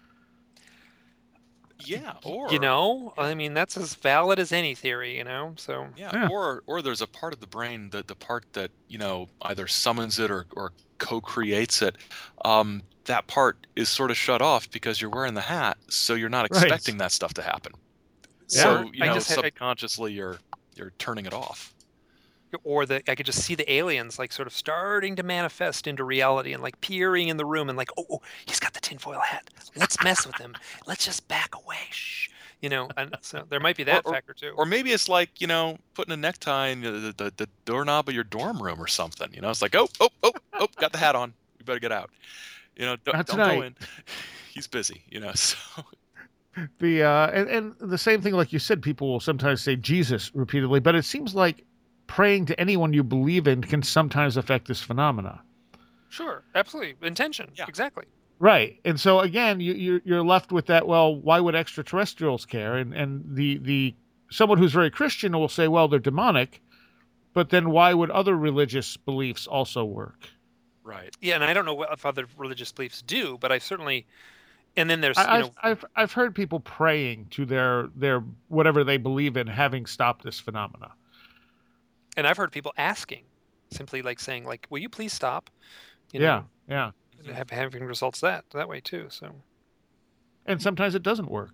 Yeah, or You know, I mean, that's as valid as any theory, you know? So, yeah, Yeah. or or there's a part of the brain that the part that you know either summons it or or co-creates it. Um, that part is sort of shut off because you're wearing the hat, so you're not Right. expecting that stuff to happen. Yeah. So you I know, just had- I- subconsciously you're you're turning it off. or the I could just see the aliens like sort of starting to manifest into reality and like peering in the room and like, oh, oh he's got the tinfoil hat. Let's mess with him. Let's just back away. Shh. You know, and so there might be that Or- factor too. Or maybe it's like, you know, putting a necktie in the, the, the doorknob of your dorm room or something. You know, it's like, oh, oh, oh, oh, got the hat on. We better get out. You know, don't, Not don't go tonight. in. He's busy, you know, so. The uh, and, and the same thing, like you said, people will sometimes say Jesus repeatedly, but it seems like praying to anyone you believe in can sometimes affect this phenomena. Sure, absolutely. Intention. Yeah. Exactly. Right. And so again, you, you you're left with that. Well, why would extraterrestrials care? And and the the someone who's very Christian will say, well, they're demonic, but then why would other religious beliefs also work? Right. Yeah, and I don't know what if other religious beliefs do, but I certainly. And then there's, I, you I've, know, I've I've heard people praying to their their whatever they believe in having stopped this phenomena. and I've heard people asking, simply like saying, like, "Will you please stop?" You Yeah, know, yeah. and have, having results that that way too. So, And sometimes it doesn't work.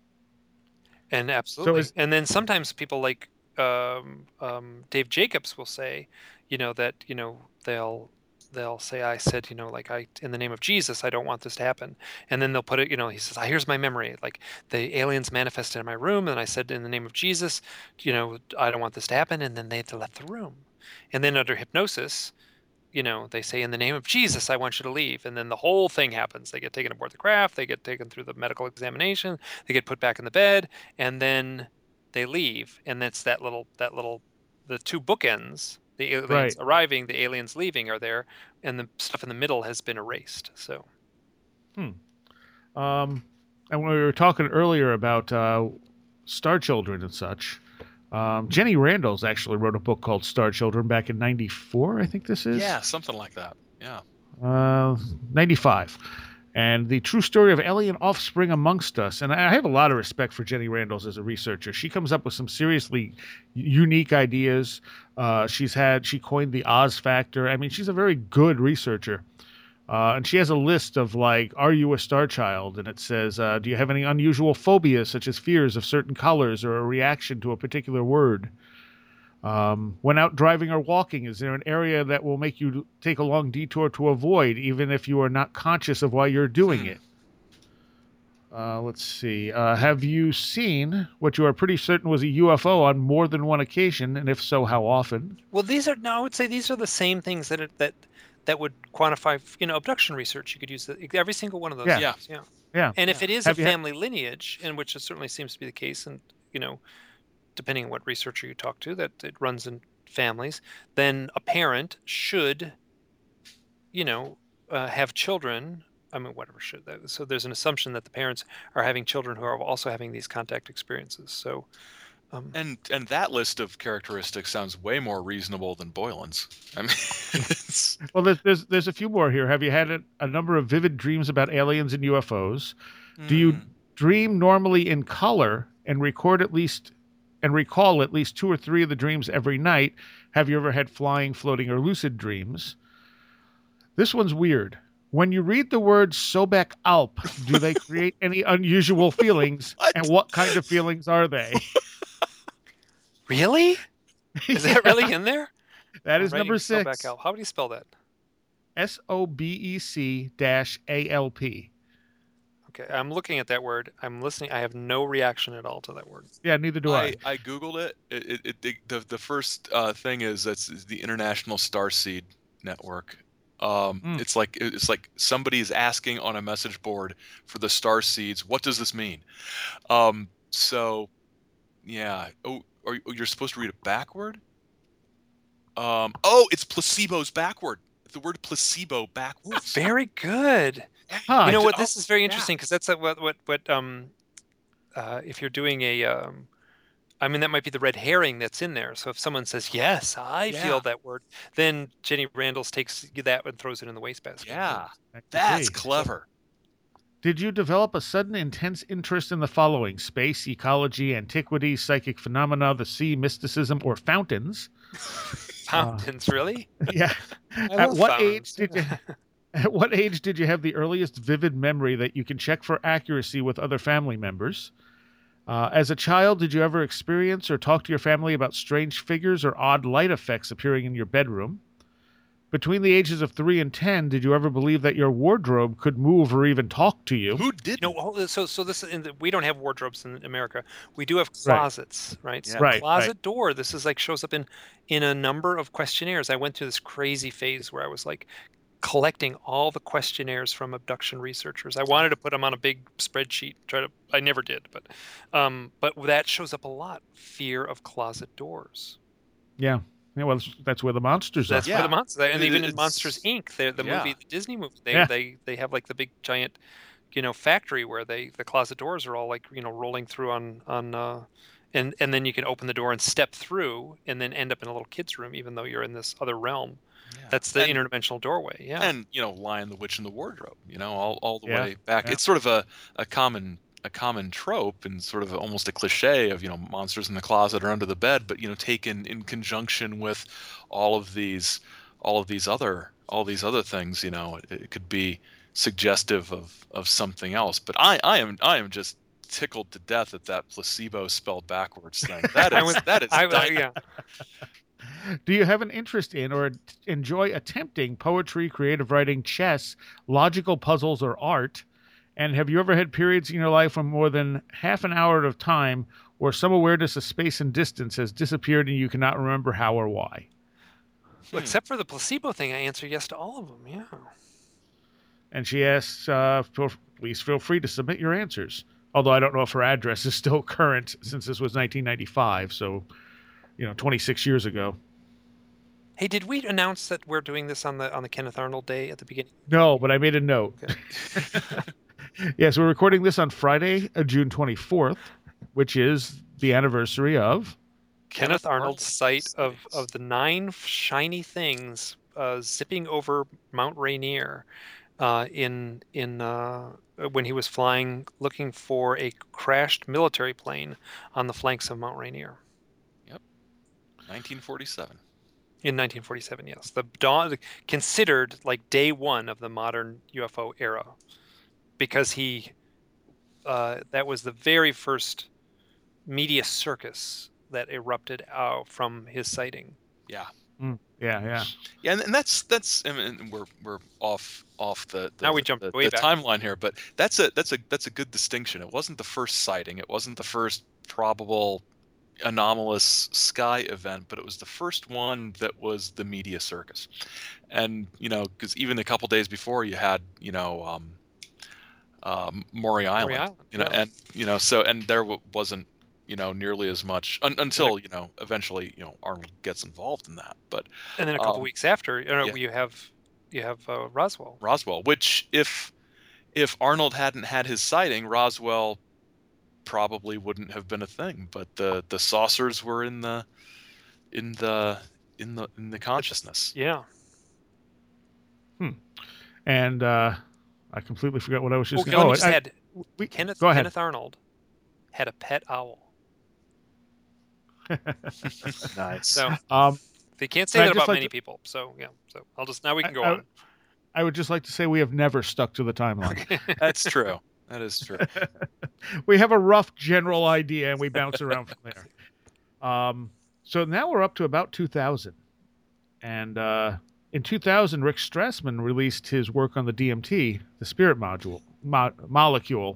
and So absolutely, is and then sometimes people like um, um, Dave Jacobs will say, you know, that you know they'll they'll say, I said, you know, like I in the name of Jesus, I don't want this to happen, and then they'll put it, you know, he says, "Ah, here's my memory, like the aliens manifested in my room, and I said in the name of Jesus, you know, I don't want this to happen," and then they left the room, and then under hypnosis, you know, they say, "In the name of Jesus, I want you to leave." And then the whole thing happens. They get taken aboard the craft, they get taken through the medical examination, they get put back in the bed, and then they leave. And that's that little, that little, the two bookends, the aliens right. arriving, the aliens leaving are there, and the stuff in the middle has been erased. So, Hmm. Um, and when we were talking earlier about uh, Star Children and such, um, Jenny Randalls actually wrote a book called Star Children back in ninety-four, I think this is. Yeah, something like that. Yeah. Uh, ninety-five. And the true story of alien offspring amongst us. And I have a lot of respect for Jenny Randalls as a researcher. She comes up with some seriously unique ideas. Uh, she's had, she coined the Oz factor. I mean, she's a very good researcher. Uh, and she has a list of like, are you a star child? And it says, uh, do you have any unusual phobias, such as fears of certain colors or a reaction to a particular word? Um, when out driving or walking, is there an area that will make you take a long detour to avoid, even if you are not conscious of why you're doing it? Uh, let's see. Uh, have you seen what you are pretty certain was a U F O on more than one occasion? And if so, how often? well, these are, no, I would say these are the same things that, it, that, that would quantify, you know, abduction research. You could use the, every single one of those. Yeah. Yeah. things, yeah. Yeah. And if it is Have a you had- family lineage, in which it certainly seems to be the case, and you know, depending on what researcher you talk to, that it runs in families, then a parent should, you know, uh, have children. I mean, whatever should that. So there's an assumption that the parents are having children who are also having these contact experiences. So, um, And and that list of characteristics sounds way more reasonable than Boylan's. I mean, it's, Well, there's, there's there's a few more here. Have you had a, a number of vivid dreams about aliens and U F Os? Do you mm, dream normally in color and record at least and recall at least two or three of the dreams every night? Have you ever had flying, floating, or lucid dreams? This one's weird. When you read the word Sobek Alp, do they create any unusual feelings? What? And what kind of feelings are they? really, is that really in there? That I'm is writing number spell six. back out. How do you spell that? S O B E C dash A L P. Okay, I'm looking at that word. I'm listening. I have no reaction at all to that word. Yeah, neither do I. I, I googled it. It, it, it the- the the first uh, thing is that's the International Starseed Network. Um, Mm. It's like it's like somebody's asking on a message board for the star seeds. What does this mean? Um, so, yeah. Oh, are you, you're supposed to read it backward? Um, oh, it's placebos backward. The word placebo backwards. Very good. Huh, You know I- what? Oh, This is very yeah. interesting because that's what what what um, uh, if you're doing a um, I mean, that might be the red herring that's in there. So if someone says, "Yes, I Yeah. feel that word," then Jenny Randalls takes that and throws it in the wastebasket. Yeah, that could that's be. clever. Did you develop a sudden intense interest in the following: space, ecology, antiquity, psychic phenomena, the sea, mysticism, or fountains? Fountains, really? Yeah. I At love what fountains. age did you At what age did you have the earliest vivid memory that you can check for accuracy with other family members? Uh, as a child, did you ever experience or talk to your family about strange figures or odd light effects appearing in your bedroom? Between the ages of three and ten, did you ever believe that your wardrobe could move or even talk to you? Who did? You know, hold- so so this in the, we don't have wardrobes in America. We do have closets, right? So Yeah. Right, closet right. door. This is like shows up in in a number of questionnaires. I went through this crazy phase where I was like collecting all the questionnaires from abduction researchers. I wanted to put them on a big spreadsheet. Try to. I never did, but um, but that shows up a lot. Fear of closet doors. Yeah. Yeah, well, that's- that's where the monsters That's are. where Yeah. the monsters, and It- even in it's- Monsters Incorporated, the, the yeah. movie, the Disney movie, they, Yeah. they they have like the big giant, you know, factory where they the closet doors are all like you know rolling through on on, uh, and and then you can open the door and step through, and then end up in a little kid's room, even though you're in this other realm. Yeah. That's the And- interdimensional doorway. Yeah. And you know, Lion, the Witch, and the Wardrobe. You know, all, all the Yeah, way back. yeah. It's sort of a, a common a common trope and sort of almost a cliche of, you know, monsters in the closet or under the bed, but you know, taken in conjunction with all of these all of these other all these other things. You know, it, it could be suggestive of of something else. But I I am I am just tickled to death at that placebo spelled backwards thing. That I is was- that is I, I, dynamite. yeah. Do you have an interest in or enjoy attempting poetry, creative writing, chess, logical puzzles, or art? And have you ever had periods in your life when more than half an hour at a time where some awareness of space and distance has disappeared and you cannot remember how or why? Well, except for the placebo thing, I answer yes to all of them. Yeah. And she asks, uh, feel, please feel free to submit your answers. Although I don't know if her address is still current since this was nineteen ninety-five, so, you know, twenty-six years ago. Hey, did we announce that we're doing this on the on the Kenneth Arnold Day at the beginning? No, but I made a note. Okay. Yes, we're recording this on Friday, uh, June twenty-fourth, which is the anniversary of... Kenneth Arnold's Arnold's sight of, sightings. of the nine shiny things uh, zipping over Mount Rainier uh, in in uh, when he was flying, looking for a crashed military plane on the flanks of Mount Rainier nineteen forty-seven. in nineteen forty-seven. Yes, the dawn, considered like day one of the modern U F O era, because he uh, that was the very first media circus that erupted out from his sighting. Yeah. Mm, yeah, yeah. Yeah, and, and that's that's I mean, we're we're off off the, the Now we jumped the, way the back. timeline here, but that's a that's a that's a good distinction. It wasn't the first sighting. It wasn't the first probable anomalous sky event, but it was the first one that was the media circus. And you know, because even a couple days before, you had you know um, um, Maury Island, Island, you know, yeah. and you know, so and there w- wasn't you know nearly as much un- until you know eventually you know Arnold gets involved in that, but. And then a couple Um, weeks after, you know, yeah. you have you have uh, Roswell. Roswell, which if if Arnold hadn't had his sighting, Roswell probably wouldn't have been a thing. But the the saucers were in the in the in the in the consciousness. Yeah. And uh, I completely forgot what I was just Okay, going let to... me just add, we, Kenneth go ahead. Kenneth Arnold had a pet owl. Nice. So um, they can't say I'd that just about like many to- people. So yeah. So I'll just now we can go I- I- on. I would just like to say we have never stuck to the timeline. That's true. That is true. We have a rough general idea and we bounce around from there. Um, so now we're up to about two thousand. And uh, in two thousand, Rick Strassman released his work on the D M T, the spirit module, mo- molecule.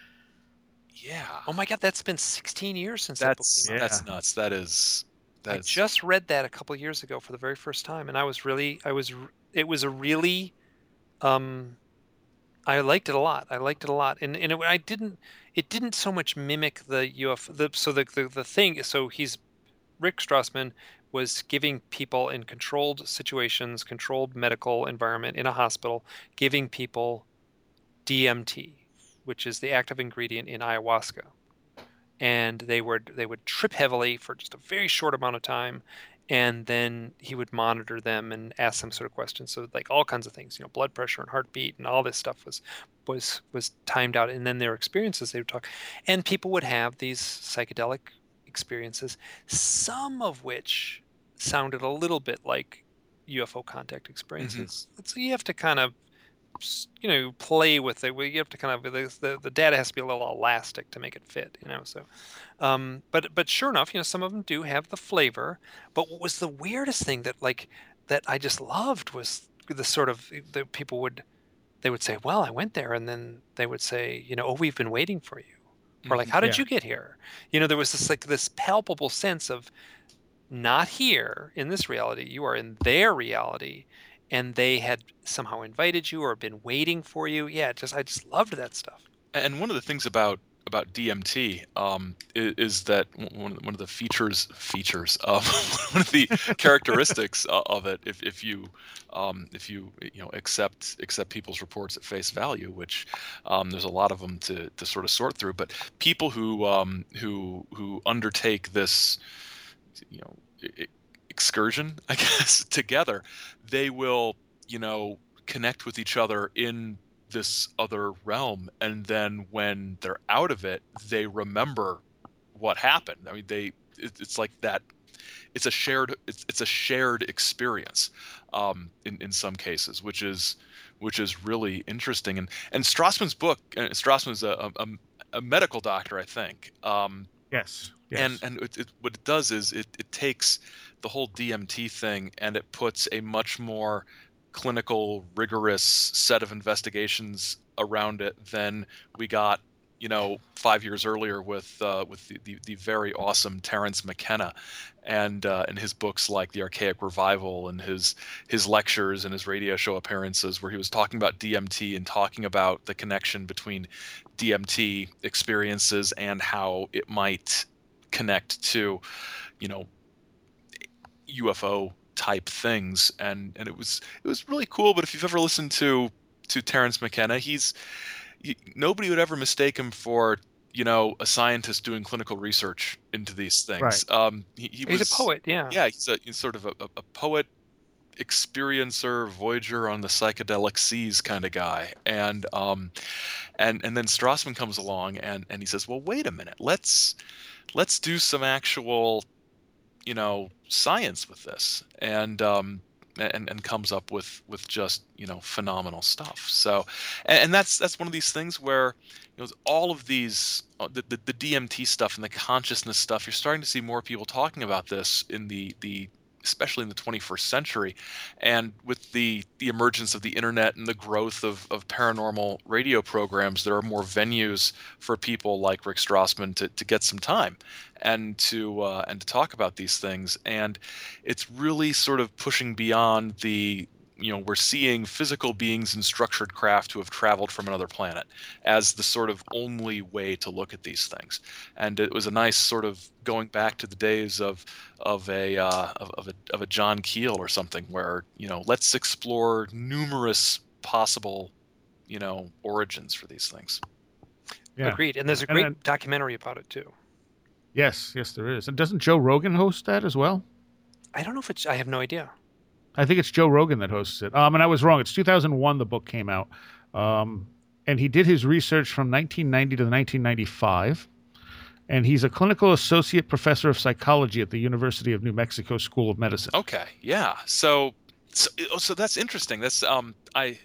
Yeah. Oh my God, that's been sixteen years since That's that book came out. that's nuts. That is I that's just read that a couple years ago for the very first time, and I was really, I was, it was a really, um, I liked it a lot. I liked it a lot, and and it, I didn't, it didn't so much mimic the U F O. The, so the, the the thing, so he's Rick Strassman was giving people in controlled situations, controlled medical environment in a hospital, giving people D M T, which is the active ingredient in ayahuasca. And they would they would trip heavily for just a very short amount of time, and then he would monitor them and ask them sort of questions. So like all kinds of things, you know, blood pressure and heartbeat and all this stuff was was was timed out. And then their experiences, they would talk, and people would have these psychedelic experiences, some of which sounded a little bit like U F O contact experiences. Mm-hmm. So you have to kind of, you know, play with it. You have to kind of, the, the data has to be a little elastic to make it fit, you know. So, um, but but sure enough, you know, some of them do have the flavor. But what was the weirdest thing that like that I just loved was the sort of the people would they would say, well, I went there, and then they would say, you know, oh, we've been waiting for you, or like, how did yeah. you get here? You know, there was this like this palpable sense of not here in this reality, you are in their reality. And they had somehow invited you or been waiting for you. Yeah, just I just loved that stuff. And one of the things about about D M T um, is, is that one of, one of the features features of one of the characteristics of it, if, if you um, if you you know accept accept people's reports at face value, which um, there's a lot of them to to sort of sort through, but people who um, who who undertake this, you know. It, excursion, I guess, together, they will, you know, connect with each other in this other realm, and then when they're out of it, they remember what happened. I mean, they it, it's like that. It's a shared it's, it's a shared experience um, in in some cases, which is which is really interesting. And and Strassman's book, uh, Strassman's a, a a medical doctor, I think. Um, Yes. Yes. and and it, it, what it does is it, it takes the whole D M T thing and it puts a much more clinical, rigorous set of investigations around it than we got, you know, five years earlier with uh, with the, the, the very awesome Terence McKenna, and uh, and his books like The Archaic Revival, and his his lectures and his radio show appearances where he was talking about D M T and talking about the connection between D M T experiences and how it might connect to, you know, U F O type things, and and it was it was really cool. But if you've ever listened to to Terence McKenna, he's he, nobody would ever mistake him for, you know, a scientist doing clinical research into these things. Right. Um, he, he He's was a poet, yeah. Yeah, he's, a, he's sort of a, a poet, experiencer, voyager on the psychedelic seas kind of guy. And um, and and then Strassman comes along and and he says, well, wait a minute, let's let's do some actual, you know, science with this, and um, and and comes up with with just, you know, phenomenal stuff. So, and, and that's that's one of these things where, you know, all of these uh, the, the the D M T stuff and the consciousness stuff, you're starting to see more people talking about this in the the especially in the twenty-first century, and with the the emergence of the internet and the growth of of paranormal radio programs, there are more venues for people like Rick Strassman to to get some time and to uh, and to talk about these things. And it's really sort of pushing beyond the, you know, we're seeing physical beings in structured craft who have traveled from another planet as the sort of only way to look at these things. And it was a nice sort of going back to the days of of a uh, of, of a of a John Keel or something, where, you know, let's explore numerous possible, you know, origins for these things. Yeah. Agreed. And there's a And great then- documentary about it too. Yes, yes, there is. And doesn't Joe Rogan host that as well? I don't know if it's. I have no idea. I think it's Joe Rogan that hosts it. Um, and I was wrong. It's two thousand one the book came out. Um, and he did his research from nineteen ninety to nineteen ninety-five. And he's a clinical associate professor of psychology at the University of New Mexico School of Medicine. Okay, yeah. So, so, so that's interesting. That's um, I,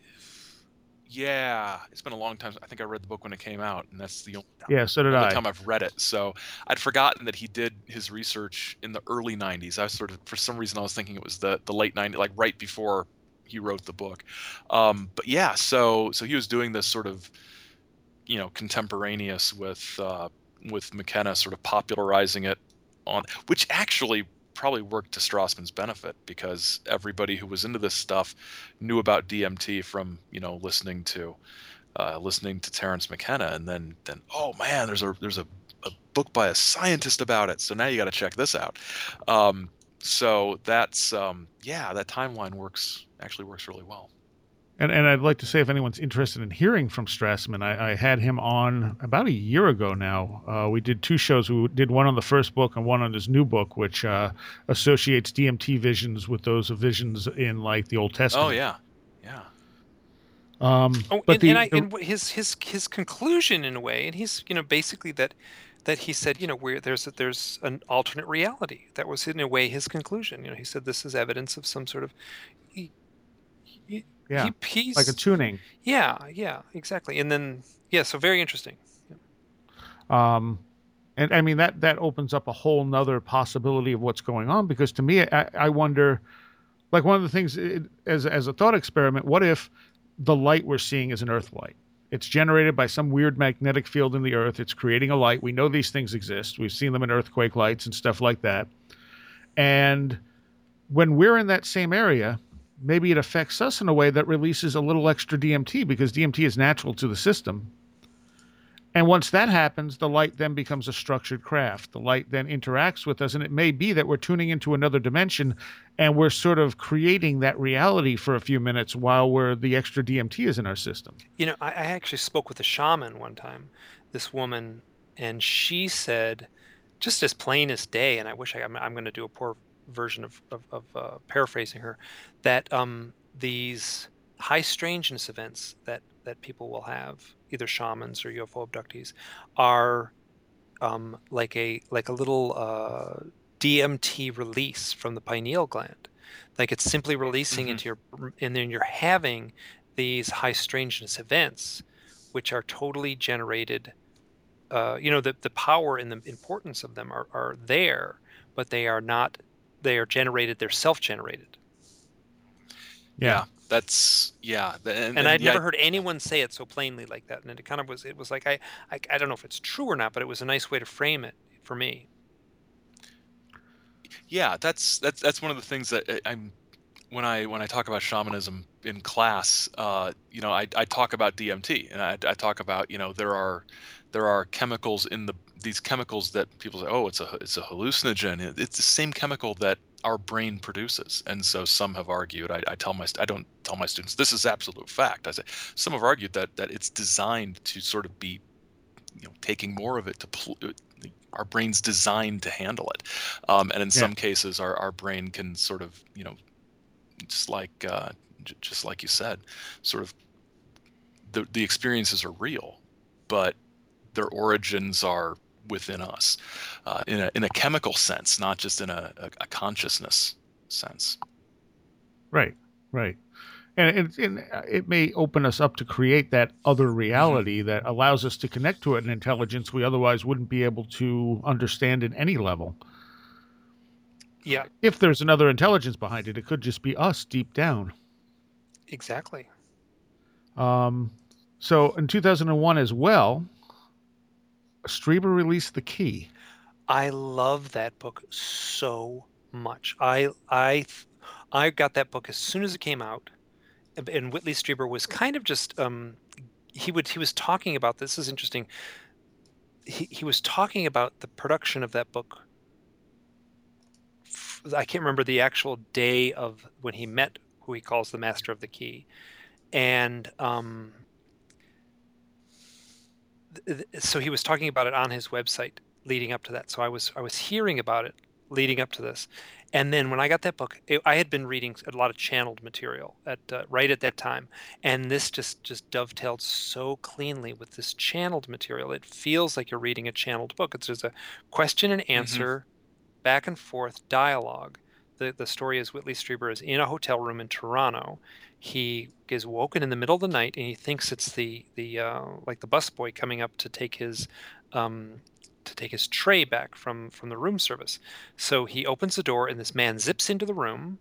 yeah. It's been a long time. I think I read the book when it came out, and that's the only Yeah, so did only I. time I've read it. So I'd forgotten that he did his research in the early nineties. I was sort of, for some reason, I was thinking it was the the late nineties, like right before he wrote the book. Um, but yeah, so so he was doing this sort of, you know, contemporaneous with uh, with McKenna, sort of popularizing it on, which actually probably worked to Strassman's benefit, because everybody who was into this stuff knew about D M T from, you know, listening to uh, listening to Terence McKenna, and then then oh man, there's a there's a, a book by a scientist about it, so now you got to check this out. Um, so that's um, yeah, that timeline works actually works really well. And and I'd like to say, if anyone's interested in hearing from Strassman, I, I had him on about a year ago now. Uh, we did two shows. We did one on the first book and one on his new book, which uh, associates D M T visions with those of visions in, like, the Old Testament. Oh yeah, yeah. Um, Oh, but and, the, and, I, the- and his his his conclusion, in a way, and he's, you know, basically that that he said, you know, where there's a, there's an alternate reality. That was, in a way, his conclusion. You know, he said this is evidence of some sort of he, he, yeah, he, he's, like a tuning. yeah, yeah, exactly. And then yeah, so very interesting. Um, and I mean, that, that opens up a whole nother possibility of what's going on, because to me, I, I wonder, like, one of the things it, as, as a thought experiment, what if the light we're seeing is an Earth light? It's generated by some weird magnetic field in the Earth. It's creating a light. We know these things exist. We've seen them in earthquake lights and stuff like that. And when we're in that same area, maybe it affects us in a way that releases a little extra D M T, because D M T is natural to the system. And once that happens, the light then becomes a structured craft. The light then interacts with us, and it may be that we're tuning into another dimension, and we're sort of creating that reality for a few minutes while we're the extra D M T is in our system. You know, I, I actually spoke with a shaman one time, this woman, and she said, just as plain as day, and I wish I, I'm, I'm going to do a poor version of of, of uh, paraphrasing her, that um, these high strangeness events that that people will have, either shamans or U F O abductees, are um, like a like a little uh, D M T release from the pineal gland. Like it's simply releasing Mhm. into your, and then you're having these high strangeness events, which are totally generated. Uh, you know, the the power and the importance of them are are there, but they are not. They are generated. They're self-generated. Yeah, that's yeah, th- and, And and I'd yeah, never heard anyone say it so plainly like that. And it kind of was. It was like I, I I don't know if it's true or not, but it was a nice way to frame it for me. yeah. That's that's that's one of the things that I- I'm when I when I talk about shamanism in class. Uh, you know, I I talk about D M T, and I, I talk about you know there are there are chemicals in the these chemicals that people say, oh, it's a it's a hallucinogen. It- It's the same chemical that our brain produces, and so some have argued. I, I tell my st- I don't tell my students this is absolute fact. I say some have argued that that it's designed to sort of be you know taking more of it to pl- uh, our brain's designed to handle it, um, and in Yeah. some cases our, our brain can sort of you know just like uh, j- just like you said, sort of the the experiences are real, but their origins are within us, uh, in a in a chemical sense, not just in a, a, a consciousness sense. Right. Right. And it, and uh, it may open us up to create that other Hmm. reality that allows us to connect to an intelligence we otherwise wouldn't be able to understand at any level. Yeah, If there's another intelligence behind it, it could just be us deep down. exactly. Um, so in two thousand one as well, Strieber released The Key. I love that book so much. I I I got that book as soon as it came out, and and Whitley Strieber was kind of just um he would he was talking about this is interesting. He he was talking about the production of that book. f- I can't remember the actual day of when he met who he calls the Master of the Key, and um th- th- so he was talking about it on his website leading up to that. So I was I was hearing about it leading up to this, and then when I got that book, it, I had been reading a lot of channeled material at uh, right at that time, and this just just dovetailed so cleanly with this channeled material. It feels like you're reading a channeled book. It's just a question and Hmm. answer, back and forth dialogue. The the story is Whitley Strieber is in a hotel room in Toronto. He is woken in the middle of the night and he thinks it's the the uh, like the busboy coming up to take his um, to take his tray back from from the room service. So he opens the door and this man zips into the room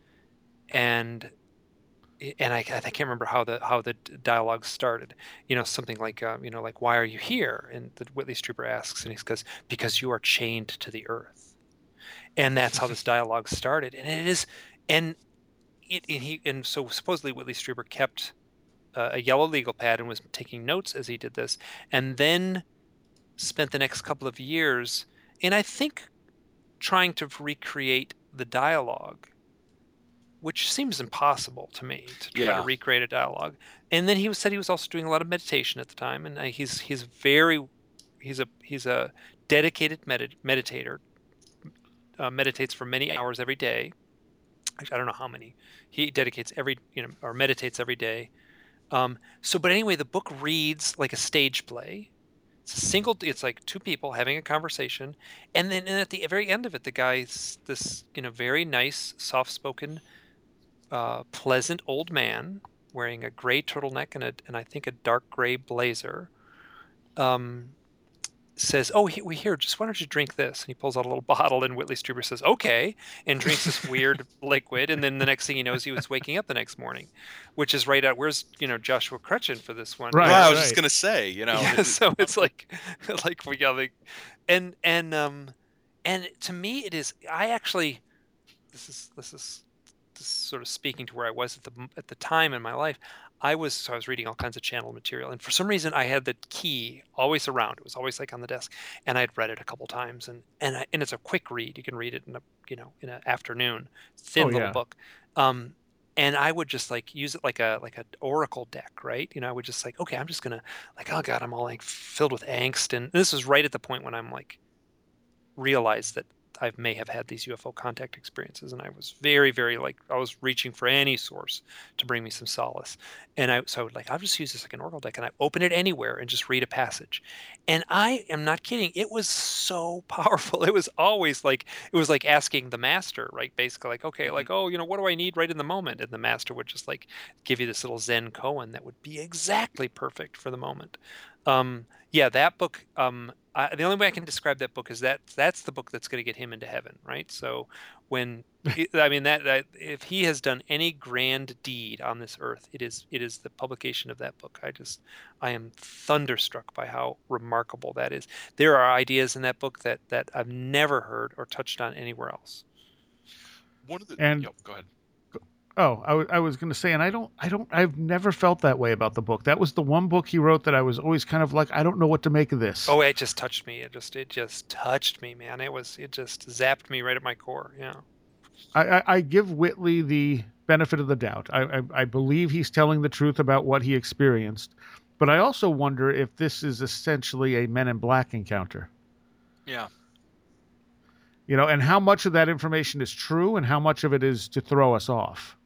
and and I, I can't remember how the how the dialogue started. You know, something like uh, you know like why are you here? And the Whitley Strieber asks and he says because you are chained to the earth. And that's how this dialogue started. And it is, and it, and he, and so supposedly Whitley Strieber kept uh, a yellow legal pad and was taking notes as he did this, and then spent the next couple of years, and I think trying to recreate the dialogue, which seems impossible to me to try to Yeah. recreate a dialogue. And then he was said he was also doing a lot of meditation at the time, and uh, he's he's very he's a he's a dedicated medit- meditator, uh, meditates for many hours every day. I don't know how many. He dedicates every, you know, or meditates every day. Um, so, but anyway, the book reads like a stage play. It's a single, it's like two people having a conversation. And then and at the very end of it, the guy's this, you know, very nice, soft spoken, uh, pleasant old man wearing a gray turtleneck and a, and I think a dark gray blazer. Um, says, "Oh, he, we here. Just why don't you drink this?" And he pulls out a little bottle, and Whitley Strieber says, "Okay," and drinks this weird liquid. And then the next thing he knows, he was waking up the next morning, which is right out. Where's you know Joshua Crutchin for this one? Right, Well, I Uh, was just right. gonna say, you know, yeah, it, it- so it's like, like we got like, and and um, and to me, it is. I actually, this is this is this is sort of speaking to where I was at the at the time in my life. I was so I was reading all kinds of channel material, and for some reason I had the key always around. It was always like on the desk, and I'd read it a couple times, and and I, and it's a quick read. You can read it in a you know in an afternoon, Oh thin little yeah. book. Um, and I would just like use it like a like an oracle deck, right? You know, I would just like, okay, I'm just gonna like, oh God, I'm all like filled with angst, and this was right at the point when I'm like realized that I may have had these U F O contact experiences, and I was very, very like I was reaching for any source to bring me some solace. And I so I would like I'll just use this like an Oracle deck, and I open it anywhere and just read a passage. And I am not kidding. It was so powerful. It was always like it was like asking the master, right? Basically, like okay, like oh, you know, what do I need right in the moment? And the master would just like give you this little Zen koan that would be exactly perfect for the moment. Um, yeah, that book. Um, I, the only way I can describe that book is that that's the book that's going to get him into heaven, right? So when I mean that, that if he has done any grand deed on this earth, it is it is the publication of that book. I just I am thunderstruck by how remarkable that is. There are ideas in that book that that I've never heard or touched on anywhere else. One of the And yep, go ahead. Oh, I, w- I was going to say, and I don't, I don't, I've never felt that way about the book. That was the one book he wrote that I was always kind of like, I don't know what to make of this. Oh, it just touched me. It just, it just touched me, man. It was, it just zapped me right at my core. Yeah. I, I, I give Whitley the benefit of the doubt. I, I, I believe he's telling the truth about what he experienced, but I also wonder if this is essentially a Men in Black encounter. Yeah. You know, and how much of that information is true and how much of it is to throw us off.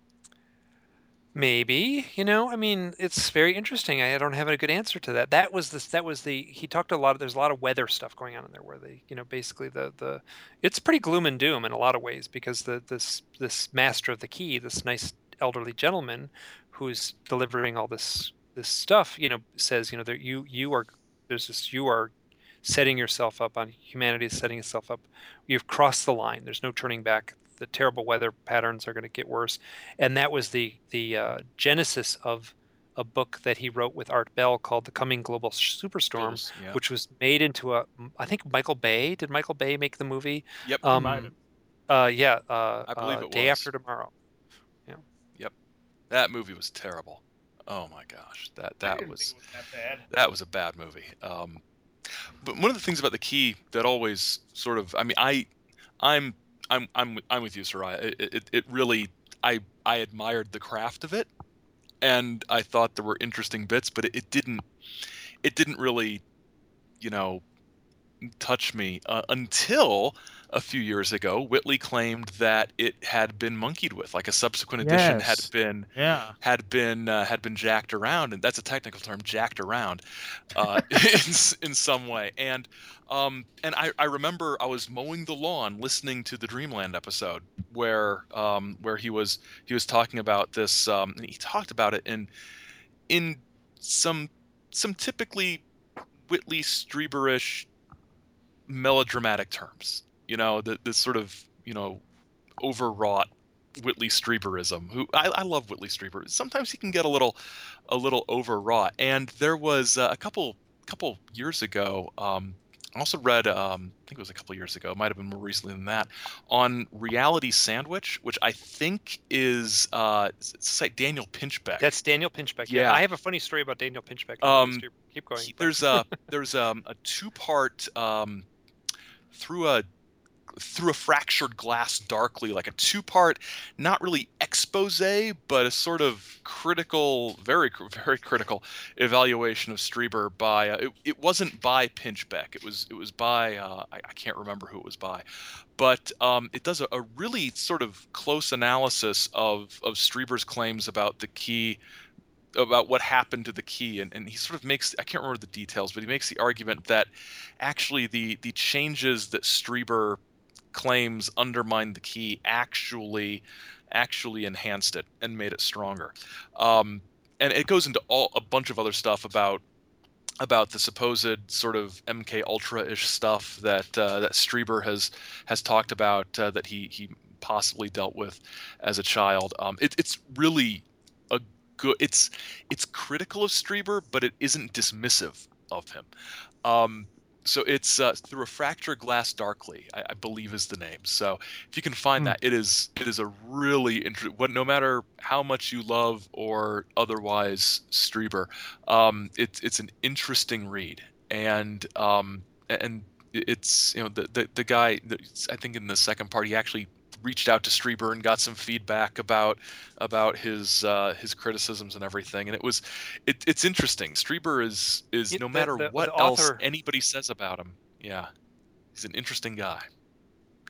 Maybe, you know, I mean, it's very interesting. I don't have a good answer to that. That was this, that was the, he talked a lot of, there's a lot of weather stuff going on in there where they, you know, basically the, the, it's pretty gloom and doom in a lot of ways because the, this, this master of the key, this nice elderly gentleman who's delivering all this, this stuff, you know, says, you know, that you, you are, there's this, you are setting yourself up on, humanity is setting itself up. You've crossed the line. There's no turning back. The terrible weather patterns are going to get worse. And that was the the uh, genesis of a book that he wrote with Art Bell called The Coming Global Superstorm, Those, yeah. which was made into a, I think Michael Bay, did Michael Bay make the movie? Yep. Um, uh, yeah. Uh, I believe uh, it Day was. After Tomorrow. Yeah. Yep. That movie was terrible. Oh my gosh. That, I that didn't was, think it was that bad. that was a bad movie. Um, but one of the things about the key that always sort of, I mean, I, I'm, I'm I'm I'm with you, Soraya. It, it it really I I admired the craft of it, and I thought there were interesting bits, but it, it didn't it didn't really, you know, touch me uh, until a few years ago. Whitley claimed that it had been monkeyed with, like a subsequent edition had Yes. been Yeah. had been uh, had been jacked around, and that's a technical term, jacked around, uh, in in some way. And um, and I, I remember I was mowing the lawn listening to the Dreamland episode where um, where he was he was talking about this. Um, and he talked about it in in some some typically Whitley Strieber-ish melodramatic terms. You know, the this sort of you know overwrought Whitley Strieberism. Who I, I love Whitley Strieber. Sometimes he can get a little, a little overwrought. And there was uh, a couple, couple years ago. Um, I also read, um, I think it was a couple years ago. It might have been more recently than that. On Reality Sandwich, which I think is uh, it's like Daniel Pinchbeck. That's Daniel Pinchbeck. Yeah. Yeah. I have a funny story about Daniel Pinchbeck. Um, Keep going. He- there's a there's um, a two part um, through a through a fractured glass darkly, like a two part, not really expose, but a sort of critical, very very critical evaluation of Strieber by. Uh, it, it wasn't by Pinchbeck. It was it was by uh, I, I can't remember who it was by, but um, it does a, a really sort of close analysis of of Strieber's claims about the key. About what happened to the key, and, and he sort of makes, I can't remember the details, but he makes the argument that actually the the changes that Strieber claims undermined the key actually actually enhanced it and made it stronger. Um, and it goes into all a bunch of other stuff about about the supposed sort of M K Ultra-ish stuff that uh, that Strieber has has talked about uh, that he he possibly dealt with as a child. Um, it, it's really a good. It's it's critical of Strieber, but it isn't dismissive of him. Um, so it's uh, Through a Fractured Glass Darkly, I, I believe is the name. So if you can find Hmm. that, it is it is a really interesting. What no matter how much you love or otherwise Strieber, um, it's it's an interesting read, and um, and it's you know the the, the guy. I think in the second part he actually reached out to Strieber and got some feedback about about his uh, his criticisms and everything, and it was it, it's interesting. Strieber is is Yeah, no the- matter the- what the else author- anybody says about him, yeah, he's an interesting guy.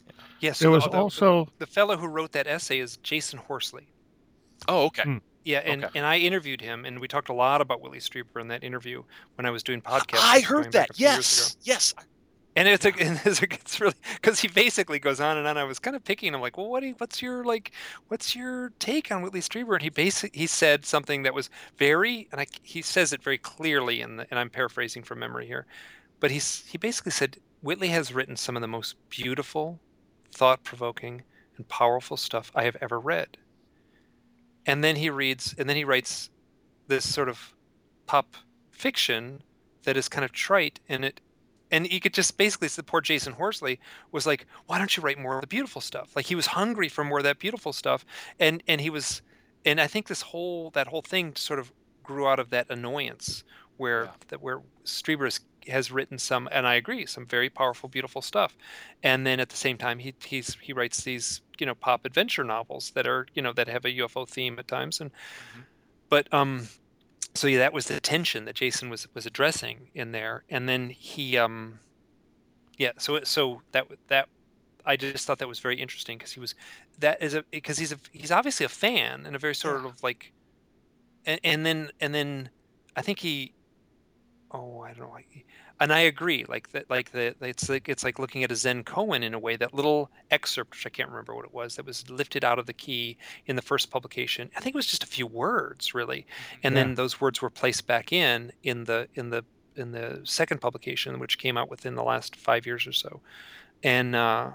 Yeah, so There was the, the, also the fellow who wrote that essay is Jason Horsley. Oh, okay. Hmm. Yeah, and, Okay. and I interviewed him, and we talked a lot about Whitley Strieber in that interview when I was doing podcasts. I going heard back that. a few years ago. Yes. Yes. And it's a, and it's, a, it's really because he basically goes on and on. I was kind of picking him, like, well, what? Do you, what's your like? What's your take on Whitley Strieber? And he basically he said something that was very, and I, he says it very clearly, in the, and I'm paraphrasing from memory here, but he's he basically said Whitley has written some of the most beautiful, thought-provoking, and powerful stuff I have ever read. And then he reads, and then he writes this sort of pop fiction that is kind of trite, and it. And you could just basically support Jason Horsley was like, why don't you write more of the beautiful stuff? Like he was hungry for more of that beautiful stuff. And and he was and I think this whole that whole thing sort of grew out of that annoyance where Yeah. that where Strieber has, has written some, and I agree, some very powerful, beautiful stuff. And then at the same time he he's he writes these, you know, pop adventure novels that are, you know, that have a U F O theme at times. And Mhm. but um so yeah, that was the tension that Jason was was addressing in there, and then he, um, yeah. So so that that I just thought that was very interesting because he was that is a because he's a he's obviously a fan and a very sort Yeah. of like, and, and then and then I think he, oh I don't know, like, and I agree like that like the it's like it's like looking at a Zen koan in a way. That little excerpt, which I can't remember what it was, that was lifted out of the key in the first publication. I think it was just a few words really, and Yeah. then those words were placed back in in the in the in the second publication, which came out within the last five years or so. And uh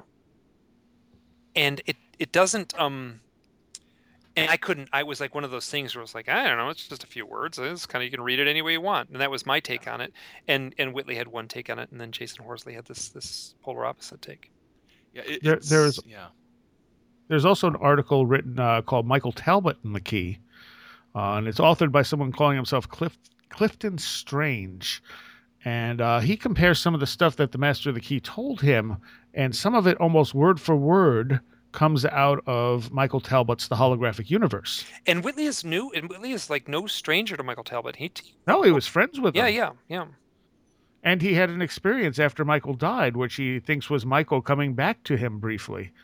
and it it doesn't um and I couldn't, I was like one of those things where I was like, I don't know, it's just a few words. It's kind of, you can read it any way you want. And that was my take on it. And and Whitley had one take on it, and then Jason Horsley had this this polar opposite take. Yeah. It, There- it's, there's- yeah. there's also an article written uh, called Michael Talbot in the Key, uh, and it's authored by someone calling himself Cliff, Clifton Strange. And uh, he compares some of the stuff that the Master of the Key told him, and some of it almost word for word comes out of Michael Talbot's The Holographic Universe. And Whitley is new, and Whitley is like no stranger to Michael Talbot. He, No, he was friends with yeah, him. yeah, yeah. And he had an experience after Michael died, which he thinks was Michael coming back to him briefly.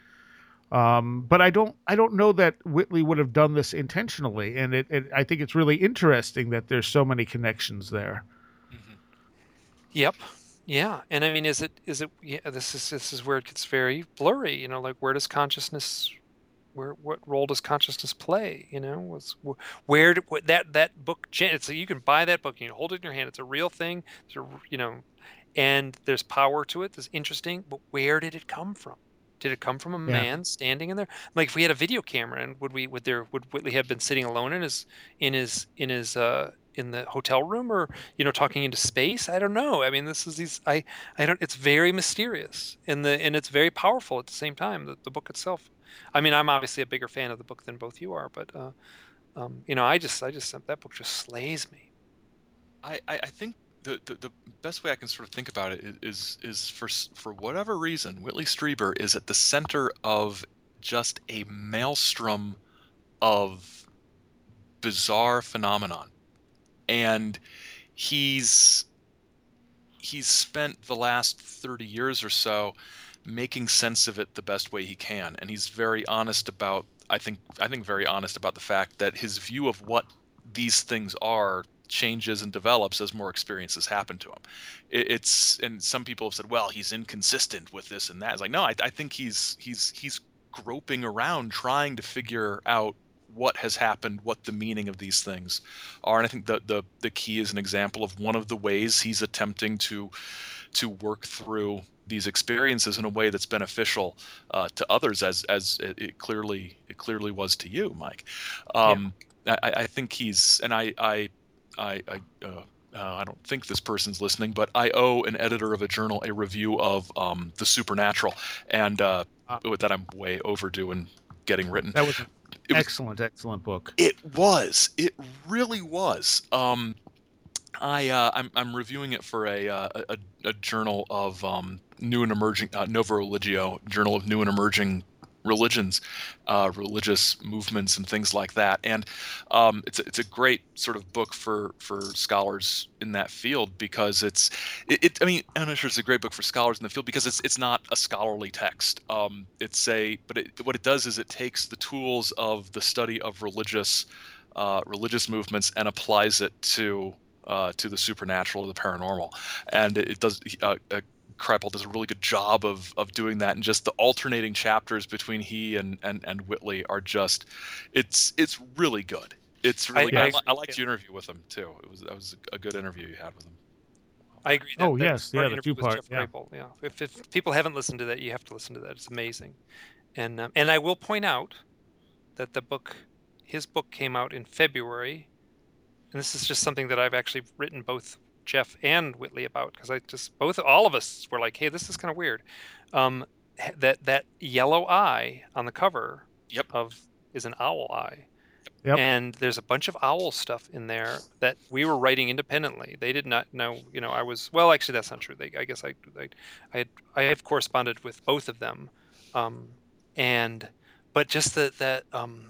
Um, but I don't, I don't know that Whitley would have done this intentionally, and it, it, I think it's really interesting that there's so many connections there. Mhm. Yep. Yeah. And I mean, is it, is it, yeah, this is, this is where it gets very blurry, you know, like where does consciousness, where, what role does consciousness play? You know, was where, where that, that book, it's, you can buy that book, you can hold it in your hand. It's a real thing. It's a, you know, and there's power to it. That's interesting, but where did it come from? Did it come from a Yeah. man standing in there? Like if we had a video camera, and would we, would there, would Whitley have been sitting alone in his, in his, in his, uh, in the hotel room, or, you know, talking into space? I don't know. I mean, this is these, I, I don't, it's very mysterious, and the, and it's very powerful at the same time, the, the book itself. I mean, I'm obviously a bigger fan of the book than both you are, but, uh, um, you know, I just, I just, that book just slays me. I, I I think the, the, the best way I can sort of think about it is is for s- for whatever reason, Whitley Strieber is at the center of just a maelstrom of bizarre phenomenon, and he's he's spent the last thirty years or so making sense of it the best way he can, and he's very honest about I think I think very honest about the fact that his view of what these things are changes and develops as more experiences happen to him. It, it's and some people have said, well, he's inconsistent with this and that. It's like, no, I, I think he's he's he's groping around trying to figure out what has happened, what the meaning of these things are. And I think the the the key is an example of one of the ways he's attempting to to work through these experiences in a way that's beneficial uh, to others, as as it, it clearly it clearly was to you, Mike. Um, I, I think he's and I I I, I uh, uh, I don't think this person's listening, but I owe an editor of a journal a review of um, The Supernatural, and uh, Ah. with that I'm way overdue in getting written. That was an It was- excellent, excellent book. It was. It really was. Um, I uh, I'm I'm reviewing it for a uh, a, a journal of um, new and emerging uh, Nova Religio, Journal of New and Emerging religions, uh, religious movements, and things like that. And um, it's a, it's a great sort of book for for scholars in that field because it's it. it I mean, I'm not sure it's a great book for scholars in the field because it's it's not a scholarly text. Um, it's a but it, what it does is it takes the tools of the study of religious uh, religious movements and applies it to uh, to the supernatural or the paranormal, and it, it does. Uh, uh, Kripal does a really good job of of doing that, and just the alternating chapters between he and and, and Whitley are just, it's it's really good. It's really I, good. I, I, I liked your interview with him too. It was that was a good interview you had with him. I agree. That, Oh, that yes, yeah, the interview with two-part, Jeff yeah. Kripal, yeah. If, if people haven't listened to that, you have to listen to that. It's amazing. And um, and I will point out that the book, his book came out in February, and this is just something that I've actually written both Jeff and Whitley about, because I just both all of us were like, hey, this is kind of weird. Um, that that yellow eye on the cover Yep. of is an owl eye. Yep. And there's a bunch of owl stuff in there that we were writing independently. They did not know, you know, I was, well, actually, that's not true. They, I guess I, I, I had, I have corresponded with both of them. Um, and, but just that, that, um,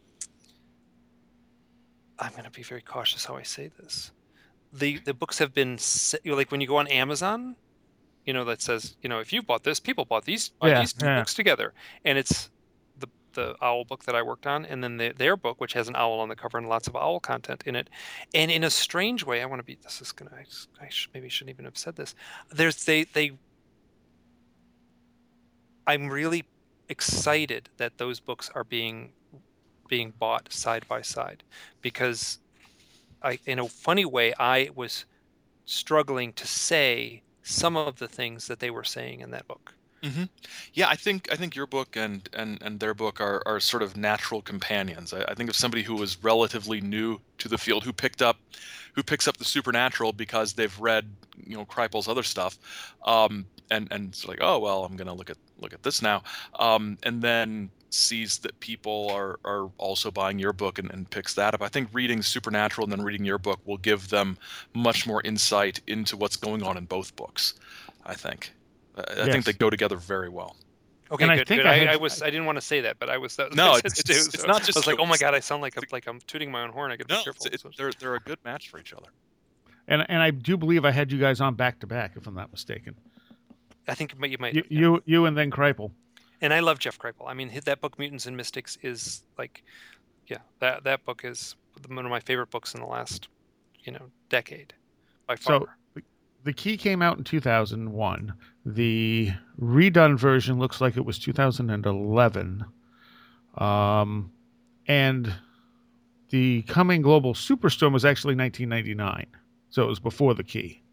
I'm going to be very cautious how I say this. The, the books have been, you know, like when you go on Amazon, you know, that says, you know, if you bought this, people bought these, buy Yeah, these two yeah. books together. And it's, the owl book that I worked on, and then the, their book, which has an owl on the cover and lots of owl content in it. And in a strange way, I want to be, this is going to, I, I sh- maybe shouldn't even have said this. There's, they, they, I'm really excited that those books are being, being bought side by side, because I, in a funny way, I was struggling to say some of the things that they were saying in that book. Mm-hmm. Yeah, I think I think your book and and, and their book are, are sort of natural companions. I, I think of somebody who was relatively new to the field who picked up who picks up the supernatural because they've read, you know, Kripal's other stuff, um, and and it's like, oh well, I'm gonna look at look at this now, um, and then sees that people are are also buying your book and, and picks that up. I think reading Supernatural and then reading your book will give them much more insight into what's going on in both books, I think. I Yes. think they go together very well. Okay, And I good. think good. I I, had- I was. I didn't want to say that, but I was. That, No, that's it's- it too, it's- it's so not just I was like, a- oh my god, I sound like a, like I'm tooting my own horn. I got to No, be careful. it's, it, they're they're a good match for each other. And and I do believe I had you guys on back to back, if I'm not mistaken. I think you might. You yeah. you, you and then Kripal. And I love Jeff Kripal. I mean, his, that book, Mutants and Mystics, is like, yeah, that that book is one of my favorite books in the last, you know, decade, by far. So the key came out in two thousand one. The redone version looks like it was two thousand eleven. Um, and the coming global superstorm was actually nineteen ninety-nine. So it was before the key.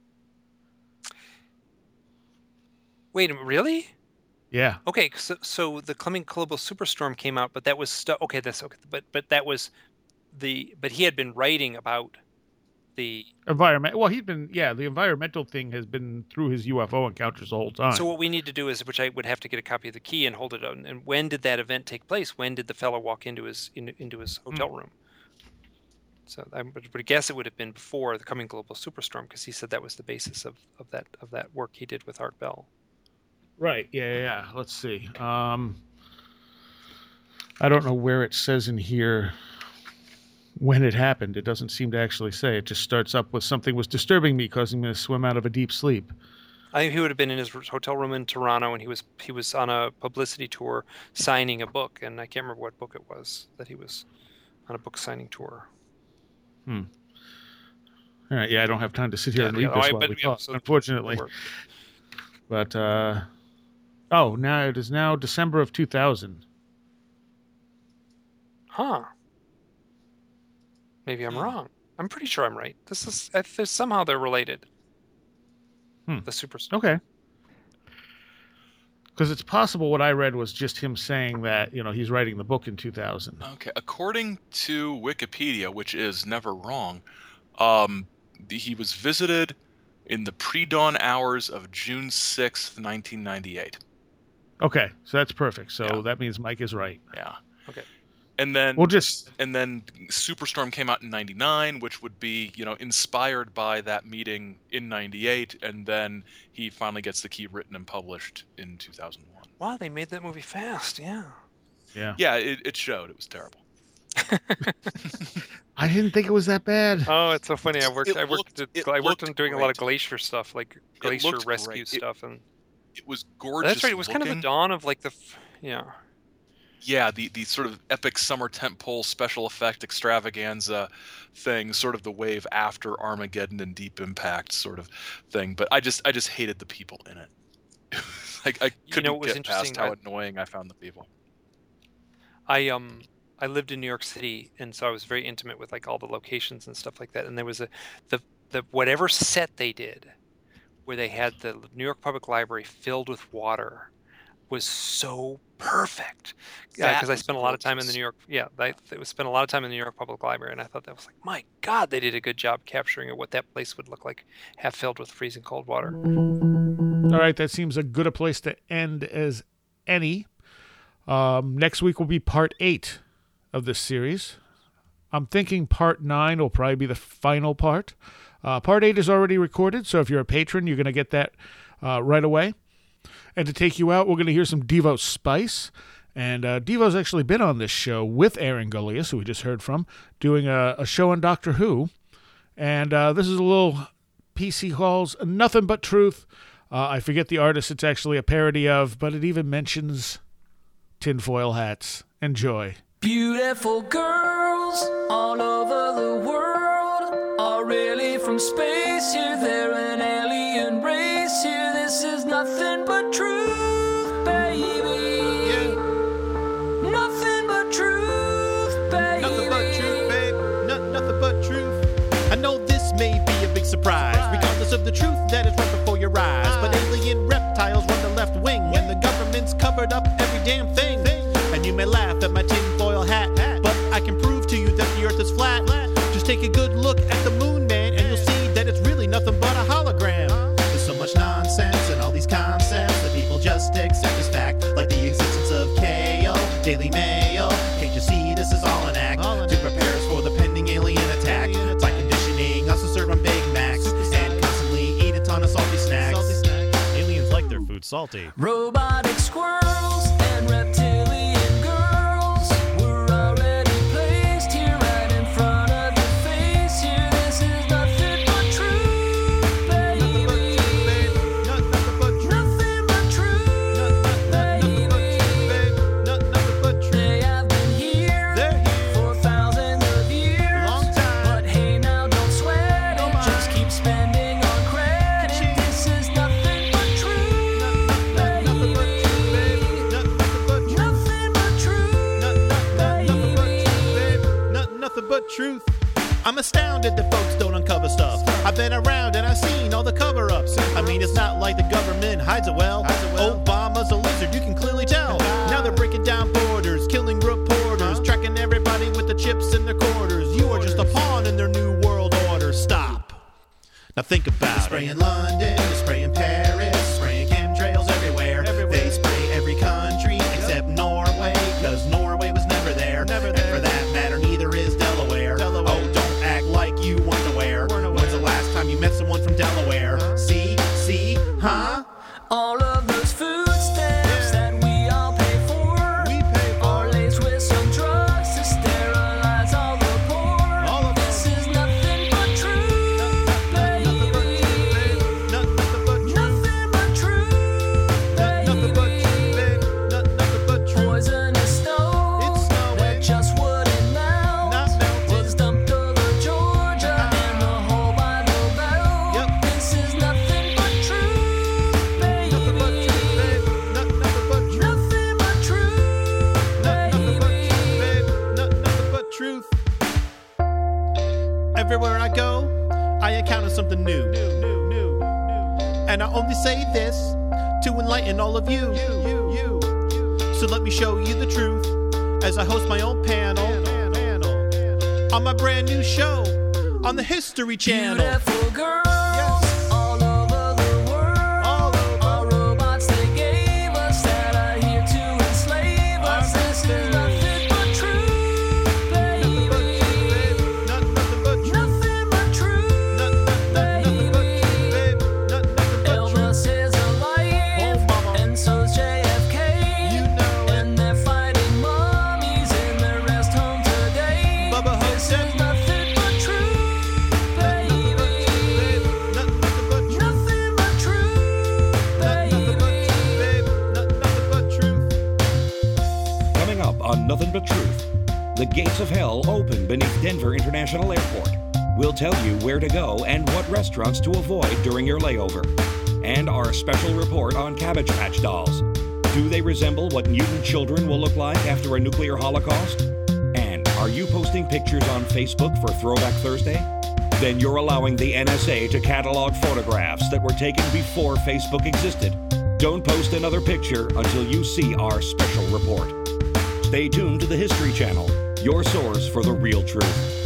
Wait, a minute, really? Yeah. Okay, so so the coming global superstorm came out, but that was stu- okay. That's okay, but but that was the but he had been writing about the. Environment. Well, he'd been, yeah, the environmental thing has been through his U F O encounters the whole time. So what we need to do is, which I would have to get a copy of the key and hold it on. And when did that event take place? When did the fellow walk into his in, into his hotel room? So I would, would guess it would have been before the coming global superstorm, because he said that was the basis of, of that of that work he did with Art Bell. Right. Yeah, yeah, yeah. Let's see. Um, I don't know where it says in here when it happened. It doesn't seem to actually say. It just starts up with something was disturbing me, causing me to swim out of a deep sleep. I think he would have been in his hotel room in Toronto, and he was he was on a publicity tour signing a book, and I can't remember what book it was that he was on a book signing tour. Hmm. All right. Yeah, I don't have time to sit here Yeah, and read yeah, this I- while but, we yeah, talk, so- unfortunately. But uh, oh, now it is now December of two thousand. Huh. Maybe I'm Hmm. wrong. I'm pretty sure I'm right. This is I, there's, somehow they're related. Hmm. The super. Okay. Because it's possible what I read was just him saying that, you know, he's writing the book in two thousand. Okay, according to Wikipedia, which is never wrong, um, the- he was visited in the pre-dawn hours of June sixth, nineteen ninety-eight. Okay, so that's perfect. So Yeah. that means Mike is right. Yeah. Okay. And then We'll just and then Superstorm came out in ninety-nine, which would be, you know, inspired by that meeting in ninety-eight, and then he finally gets the key written and published in two thousand one. Wow, they made that movie fast. Yeah. Yeah. Yeah, it, it showed. It was terrible. I didn't think it was that bad. Oh, it's so funny. I worked. It I worked. looked- at, it I worked on looked doing a lot of great. glacier stuff, like glacier looked rescue great. It- stuff, and It was gorgeous. that's right. It was kind of the looking. dawn of like the, f- yeah. Yeah, the, the sort of epic summer tentpole special effect extravaganza thing, sort of the wave after Armageddon and Deep Impact sort of thing. But I just I just hated the people in it. like I couldn't know, it was get past interesting, how I- annoying I found the people. I um I lived in New York City, and so I was very intimate with like all the locations and stuff like that. And there was a the the whatever set they did, where they had the New York Public Library filled with water, was so perfect. That Because I was spent a lot of time in the gorgeous. New York. Yeah, I it was spent a lot of time in the New York Public Library, and I thought that was like, my God, they did a good job capturing what that place would look like, half filled with freezing cold water. All right, that seems a good a place to end as any. Um, next week will be part eight of this series. I'm thinking part nine will probably be the final part. Uh, part eight is already recorded, so if you're a patron, you're going to get that uh, right away. And to take you out, we're going to hear some Devo Spice. And uh, Devo's actually been on this show with Aaron Gullius, who we just heard from, doing a, a show on Doctor Who. And uh, this is a little P C Hall's Nothing But Truth. Uh, I forget the artist it's actually a parody of, but it even mentions tinfoil hats. Enjoy. Beautiful girls all over the world are really from space here. They're an alien race here. This is nothing but truth, baby. Yeah. Nothing but truth, baby. Nothing but truth, babe. No, nothing but truth. I know this may be a big surprise, regardless of the truth that is right before your eyes. But alien reptiles run the left wing, and the government's covered up every damn thing. And you may laugh at my tinfoil hat, but I can prove to you that the earth is flat. Just take a good look at the moon, man, and you'll see that it's really nothing but a hologram. There's so much nonsense and all these concepts that people just accept as fact, like the existence of K O, Daily Mail. Can't you see this is all an act to prepare us for the pending alien attack by conditioning us to serve on Big Macs and constantly eat a ton of salty snacks. Aliens like their food salty. Robotic squirrels and reptilian girls were already placed here right in front of your face here. This is nothing but truth, baby. Nothing but truth. Nothing but truth, Nothing but truth, baby. babe. Nothing but truth. They have been here They're here. for thousands of years. Long time. But hey, now don't sweat Don't it. mind. Just keep spending on credit. Ka-ching. This is nothing but truth, Nothing but truth, babe. baby. Nothing but truth. Nothing but truth, Nothing but baby. truth, babe. Nothing nothing but truth. I'm astounded that folks don't uncover stuff. I've been around and I've seen all the cover-ups. I mean, it's not like the government hides it well. Obama's a lizard, you can clearly tell. Now they're breaking down borders, killing reporters, tracking everybody with the chips in their quarters. You are just a pawn in their new world order. Stop. Now think about it. Spray in London, spray in Paris, spraying chemtrails everywhere. They spray every country except Norway, because Norway was never there. Never there. And for that matter, neither is Delaware. Delaware. Oh, don't act like you weren't aware. When's the last time you met someone from Delaware? See? See? Huh? All of those food stamps that we all pay for We pay for are laced with some drugs to sterilize all the poor. All of This is nothing but truth, Nothing but truth, baby. babe. Nothing but truth. Nothing but truth, Nothing but truth, baby. babe. Nothing but truth. Poisonous snow It's snowing. that just wouldn't melt Not melting. was dumped over Georgia and the whole Bible Belt. Yep. This is nothing but truth, baby. Nothing but truth, babe. Nothing but truth. Nothing but truth, Nothing but baby. truth, babe. Nothing but truth. Everywhere I go, I encounter something new. New, new, new, And I only say this to enlighten all of you. You, you, you. So let me show you the truth as I host my own panel on my brand new show on the History Channel. Beautiful girls Yes. all over the world. All over. All robots they gave us that are here to enslave us. This is nothing but truth, Nothing but truth, baby. babe. Not- Nothing but truth. Nothing but truth, Not- not- not- Nothing but truth, babe. Not- Nothing but truth. Elvis is alive, Oh, mama. and so's J F K. You know it. And they're fighting Mother on Nothing But Truth. The gates of hell open beneath Denver International Airport. We'll tell you where to go and what restaurants to avoid during your layover. And our special report on Cabbage Patch Dolls. Do they resemble what mutant children will look like after a nuclear holocaust? And are you posting pictures on Facebook for Throwback Thursday? Then you're allowing the N S A to catalog photographs that were taken before Facebook existed. Don't post another picture until you see our special report. Stay tuned to the History Channel, your source for the real truth.